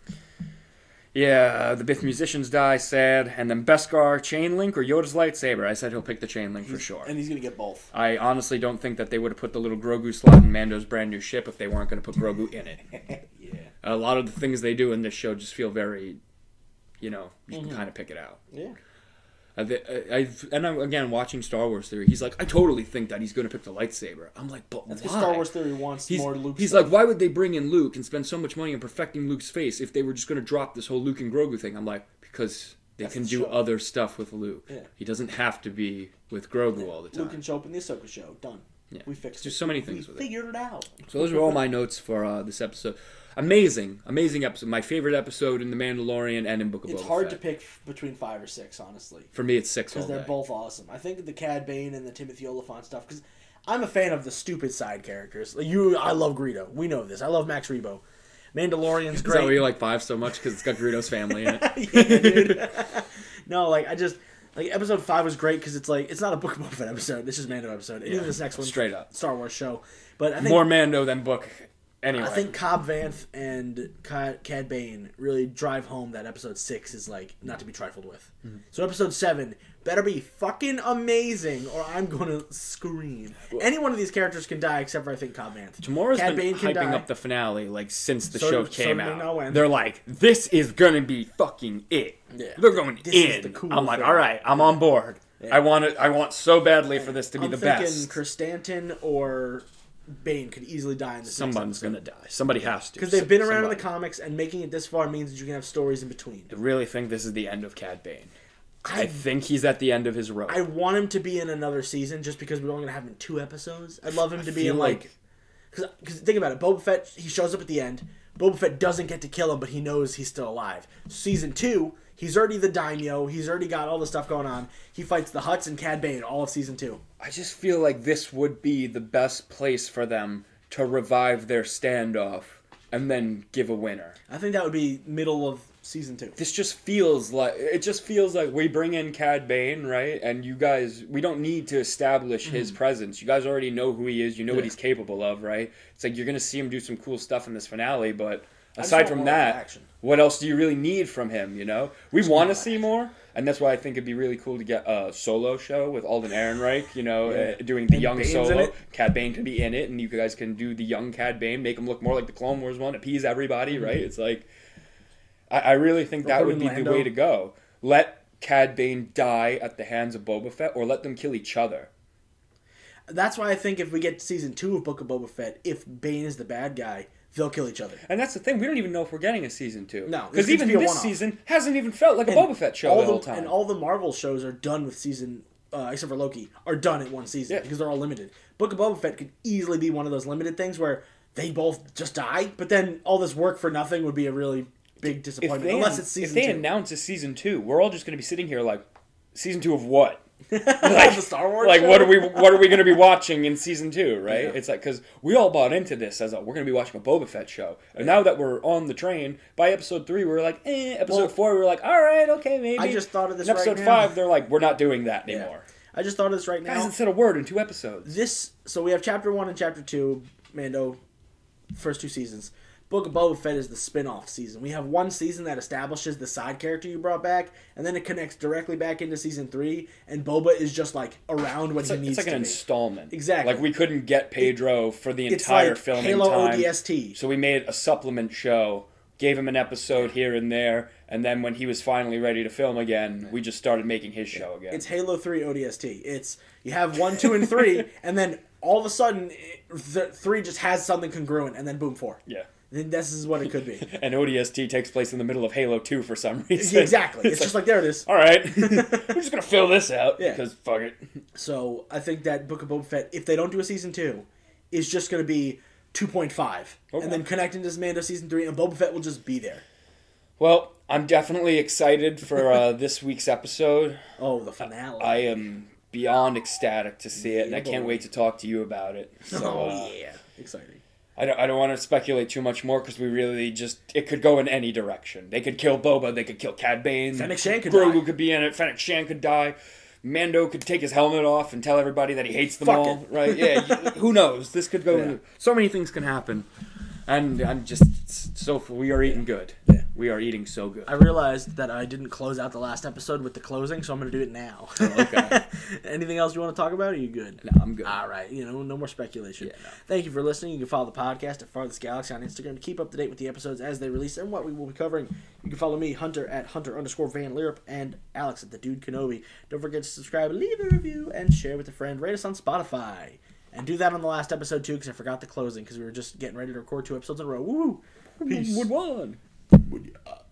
Yeah, uh, the Bith musicians die, sad. And then Beskar, chain link or Yoda's lightsaber. I said he'll pick the chain link for sure. and he's going to get both. I honestly don't think that they would have put the little Grogu slot in Mando's brand new ship if they weren't going to put Grogu in it. Yeah. A lot of the things they do in this show just feel very, you know, you can kind of pick it out. Yeah. Uh, the- uh, I've, and I'm, again, watching Star Wars Theory, he's like, I totally think that he's going to pick the lightsaber. I'm like, but That's why? because Star Wars Theory wants He's, more Luke he's stuff. like, why would they bring in Luke and spend so much money on perfecting Luke's face if they were just going to drop this whole Luke and Grogu thing? I'm like, because they That's can the do show. other stuff with Luke. Yeah. He doesn't have to be with Grogu all the time. Luke can show up in the Ahsoka show. Done. Yeah. We fixed There's it. so many We things with it. figured it out. So those are all my notes for uh, this episode. Amazing, amazing episode. My favorite episode in The Mandalorian and in Book of It's Boba hard Fett. to pick f- between five or six, honestly. For me, it's six all Because they're day. both awesome. I think the Cad Bane and the Timothy Olyphant stuff, because I'm a fan of the stupid side characters. Like you, I love Greedo. We know this. I love Max Rebo. Mandalorian's Is that why great. you like five so much? Because it's got Greedo's family in it. Yeah, dude. No, like, I just... Like, episode five was great because it's like... It's not a Book of Boba Fett episode. It's just Mando episode. And Yeah, even this next one... straight up. Star Wars show. But I think... More Mando than Book. Anyway. I think Cobb Vanth and Cad, Cad Bane really drive home that episode six is like not to be trifled with. Mm-hmm. So episode seven better be fucking amazing, or I'm going to scream. Any one of these characters can die except for I think Cobb Vanth. Tomorrow's Cad been Bane can hyping die. up the finale like since the So show did- so came did out. Ming-Na Wen. They're like, this is gonna be fucking it. Yeah. They're going This is in. the cool I'm like, thing. all right, I'm on board. Yeah. I want it. I want so badly for this to be I'm the thinking best. Chris Stanton or Bane could easily die in this. Someone's gonna die. Somebody has to. Because they've been around in Somebody. the comics, and making it this far means that you can have stories in between. I really think this is the end of Cad Bane. I, I- think he's at the end of his road. I want him to be in another season just because we're only going to have him in two episodes. I'd love him to be feel in like... like- Because think about it. Boba Fett, he shows up at the end. Boba Fett doesn't get to kill him, but he knows he's still alive. Season two, he's already the daimyo. He's already got all the stuff going on. He fights the Hutts and Cad Bane all of season two. I just feel like this would be the best place for them to revive their standoff and then give a winner. I think that would be middle of season two. This just feels like it just feels like we bring in Cad Bane, right? And you guys, we don't need to establish his presence. You guys already know who he is. You know what Yeah. he's capable of, right? It's like you're gonna see him do some cool stuff in this finale, but just aside want from more that, action. what else do you really need from him? You know, we want to more see more, and that's why I think it'd be really cool to get a solo show with Alden Ehrenreich. You know, Yeah. uh, doing the And young Bane's in solo. it. Cad Bane could be in it, and you guys can do the young Cad Bane, make him look more like the Clone Wars one, appease everybody, right? It's like. I, I really think Or that put would in be the Lando. way to go. Let Cad Bane die at the hands of Boba Fett, or let them kill each other. That's why I think if we get season two of Book of Boba Fett, if Bane is the bad guy, they'll kill each other. And that's the thing. We don't even know if we're getting a season two. No, because this even needs to be a this one-off. season hasn't even felt like a And Boba Fett show all the whole the, time. And all the Marvel shows are done with season, uh, except for Loki, are done at one season Yeah. because they're all limited. Book of Boba Fett could easily be one of those limited things where they both just die, but then all this work for nothing would be a really big if disappointment. they, Unless it's season if they two. announce a season two, we're all just going to be sitting here like, season two of what? Like the Star Wars. Like show? what are we what are we going to be watching in season two, right? Yeah. It's like because we all bought into this as a, we're going to be watching a Boba Fett show, and now that we're on the train, by episode three we were like, eh. Episode Well, four we were like, all right, okay, maybe. I just thought of this In episode right now. five they're like, we're not doing that Yeah. anymore. I just thought of this right Guy now. hasn't said a word in two episodes. This so we have chapter one and chapter two, Mando, first two seasons. Book of Boba Fett is the spin-off season. We have one season that establishes the side character you brought back, and then it connects directly back into season three, and Boba is just like around when It's he like, needs it's like to an be. installment. Exactly. Like we couldn't get Pedro for the It's entire like filming Halo time. O D S T. So we made a supplement show, gave him an episode here and there, and then when he was finally ready to film again, we just started making his show again. It's Halo three O D S T. It's you have one, two, and three, and then all of a sudden, it, the, three just has something congruent, and then boom, four. yeah. Then this is what it could be. And O D S T takes place in the middle of Halo two for some reason. Exactly. It's just like there it is. all right, we're just gonna fill this out Yeah. because fuck it. So I think that Book of Boba Fett, if they don't do a season two, is just going to be two point five, Okay. and then connect into Mando season three, and Boba Fett will just be there. Well, I'm definitely excited for uh, this week's episode. Oh, the finale! I am beyond ecstatic to see it, and I can't boy. wait to talk to you about it. So, oh uh, yeah, exciting. I don't, I don't want to speculate too much more because we really just it could go in any direction. They could kill Boba, they could kill Cad Bane, Fennec Shand could Grogu die. could be in it, Fennec Shand could die, Mando could take his helmet off and tell everybody that he hates them Fuck all. it. Right? Yeah. you- who knows? This could go. Yeah. So many things can happen, and I'm just so we are eating good. Yeah. We are eating so good. I realized that I didn't close out the last episode with the closing, so I'm going to do it now. okay. Anything else you want to talk about? Or are you good? No, I'm good. All right, you know, no more speculation. Yeah, no. Thank you for listening. You can follow the podcast at Farthest Galaxy on Instagram to keep up to date with the episodes as they release and what we will be covering. You can follow me, Hunter, at Hunter underscore Van Leerp, and Alex at The Dude Kenobi. Don't forget to subscribe, leave a review, and share with a friend. Rate us on Spotify. And do that on the last episode, too, because I forgot the closing, because we were just getting ready to record two episodes in a row. Woo! Peace. Would one. Would ya?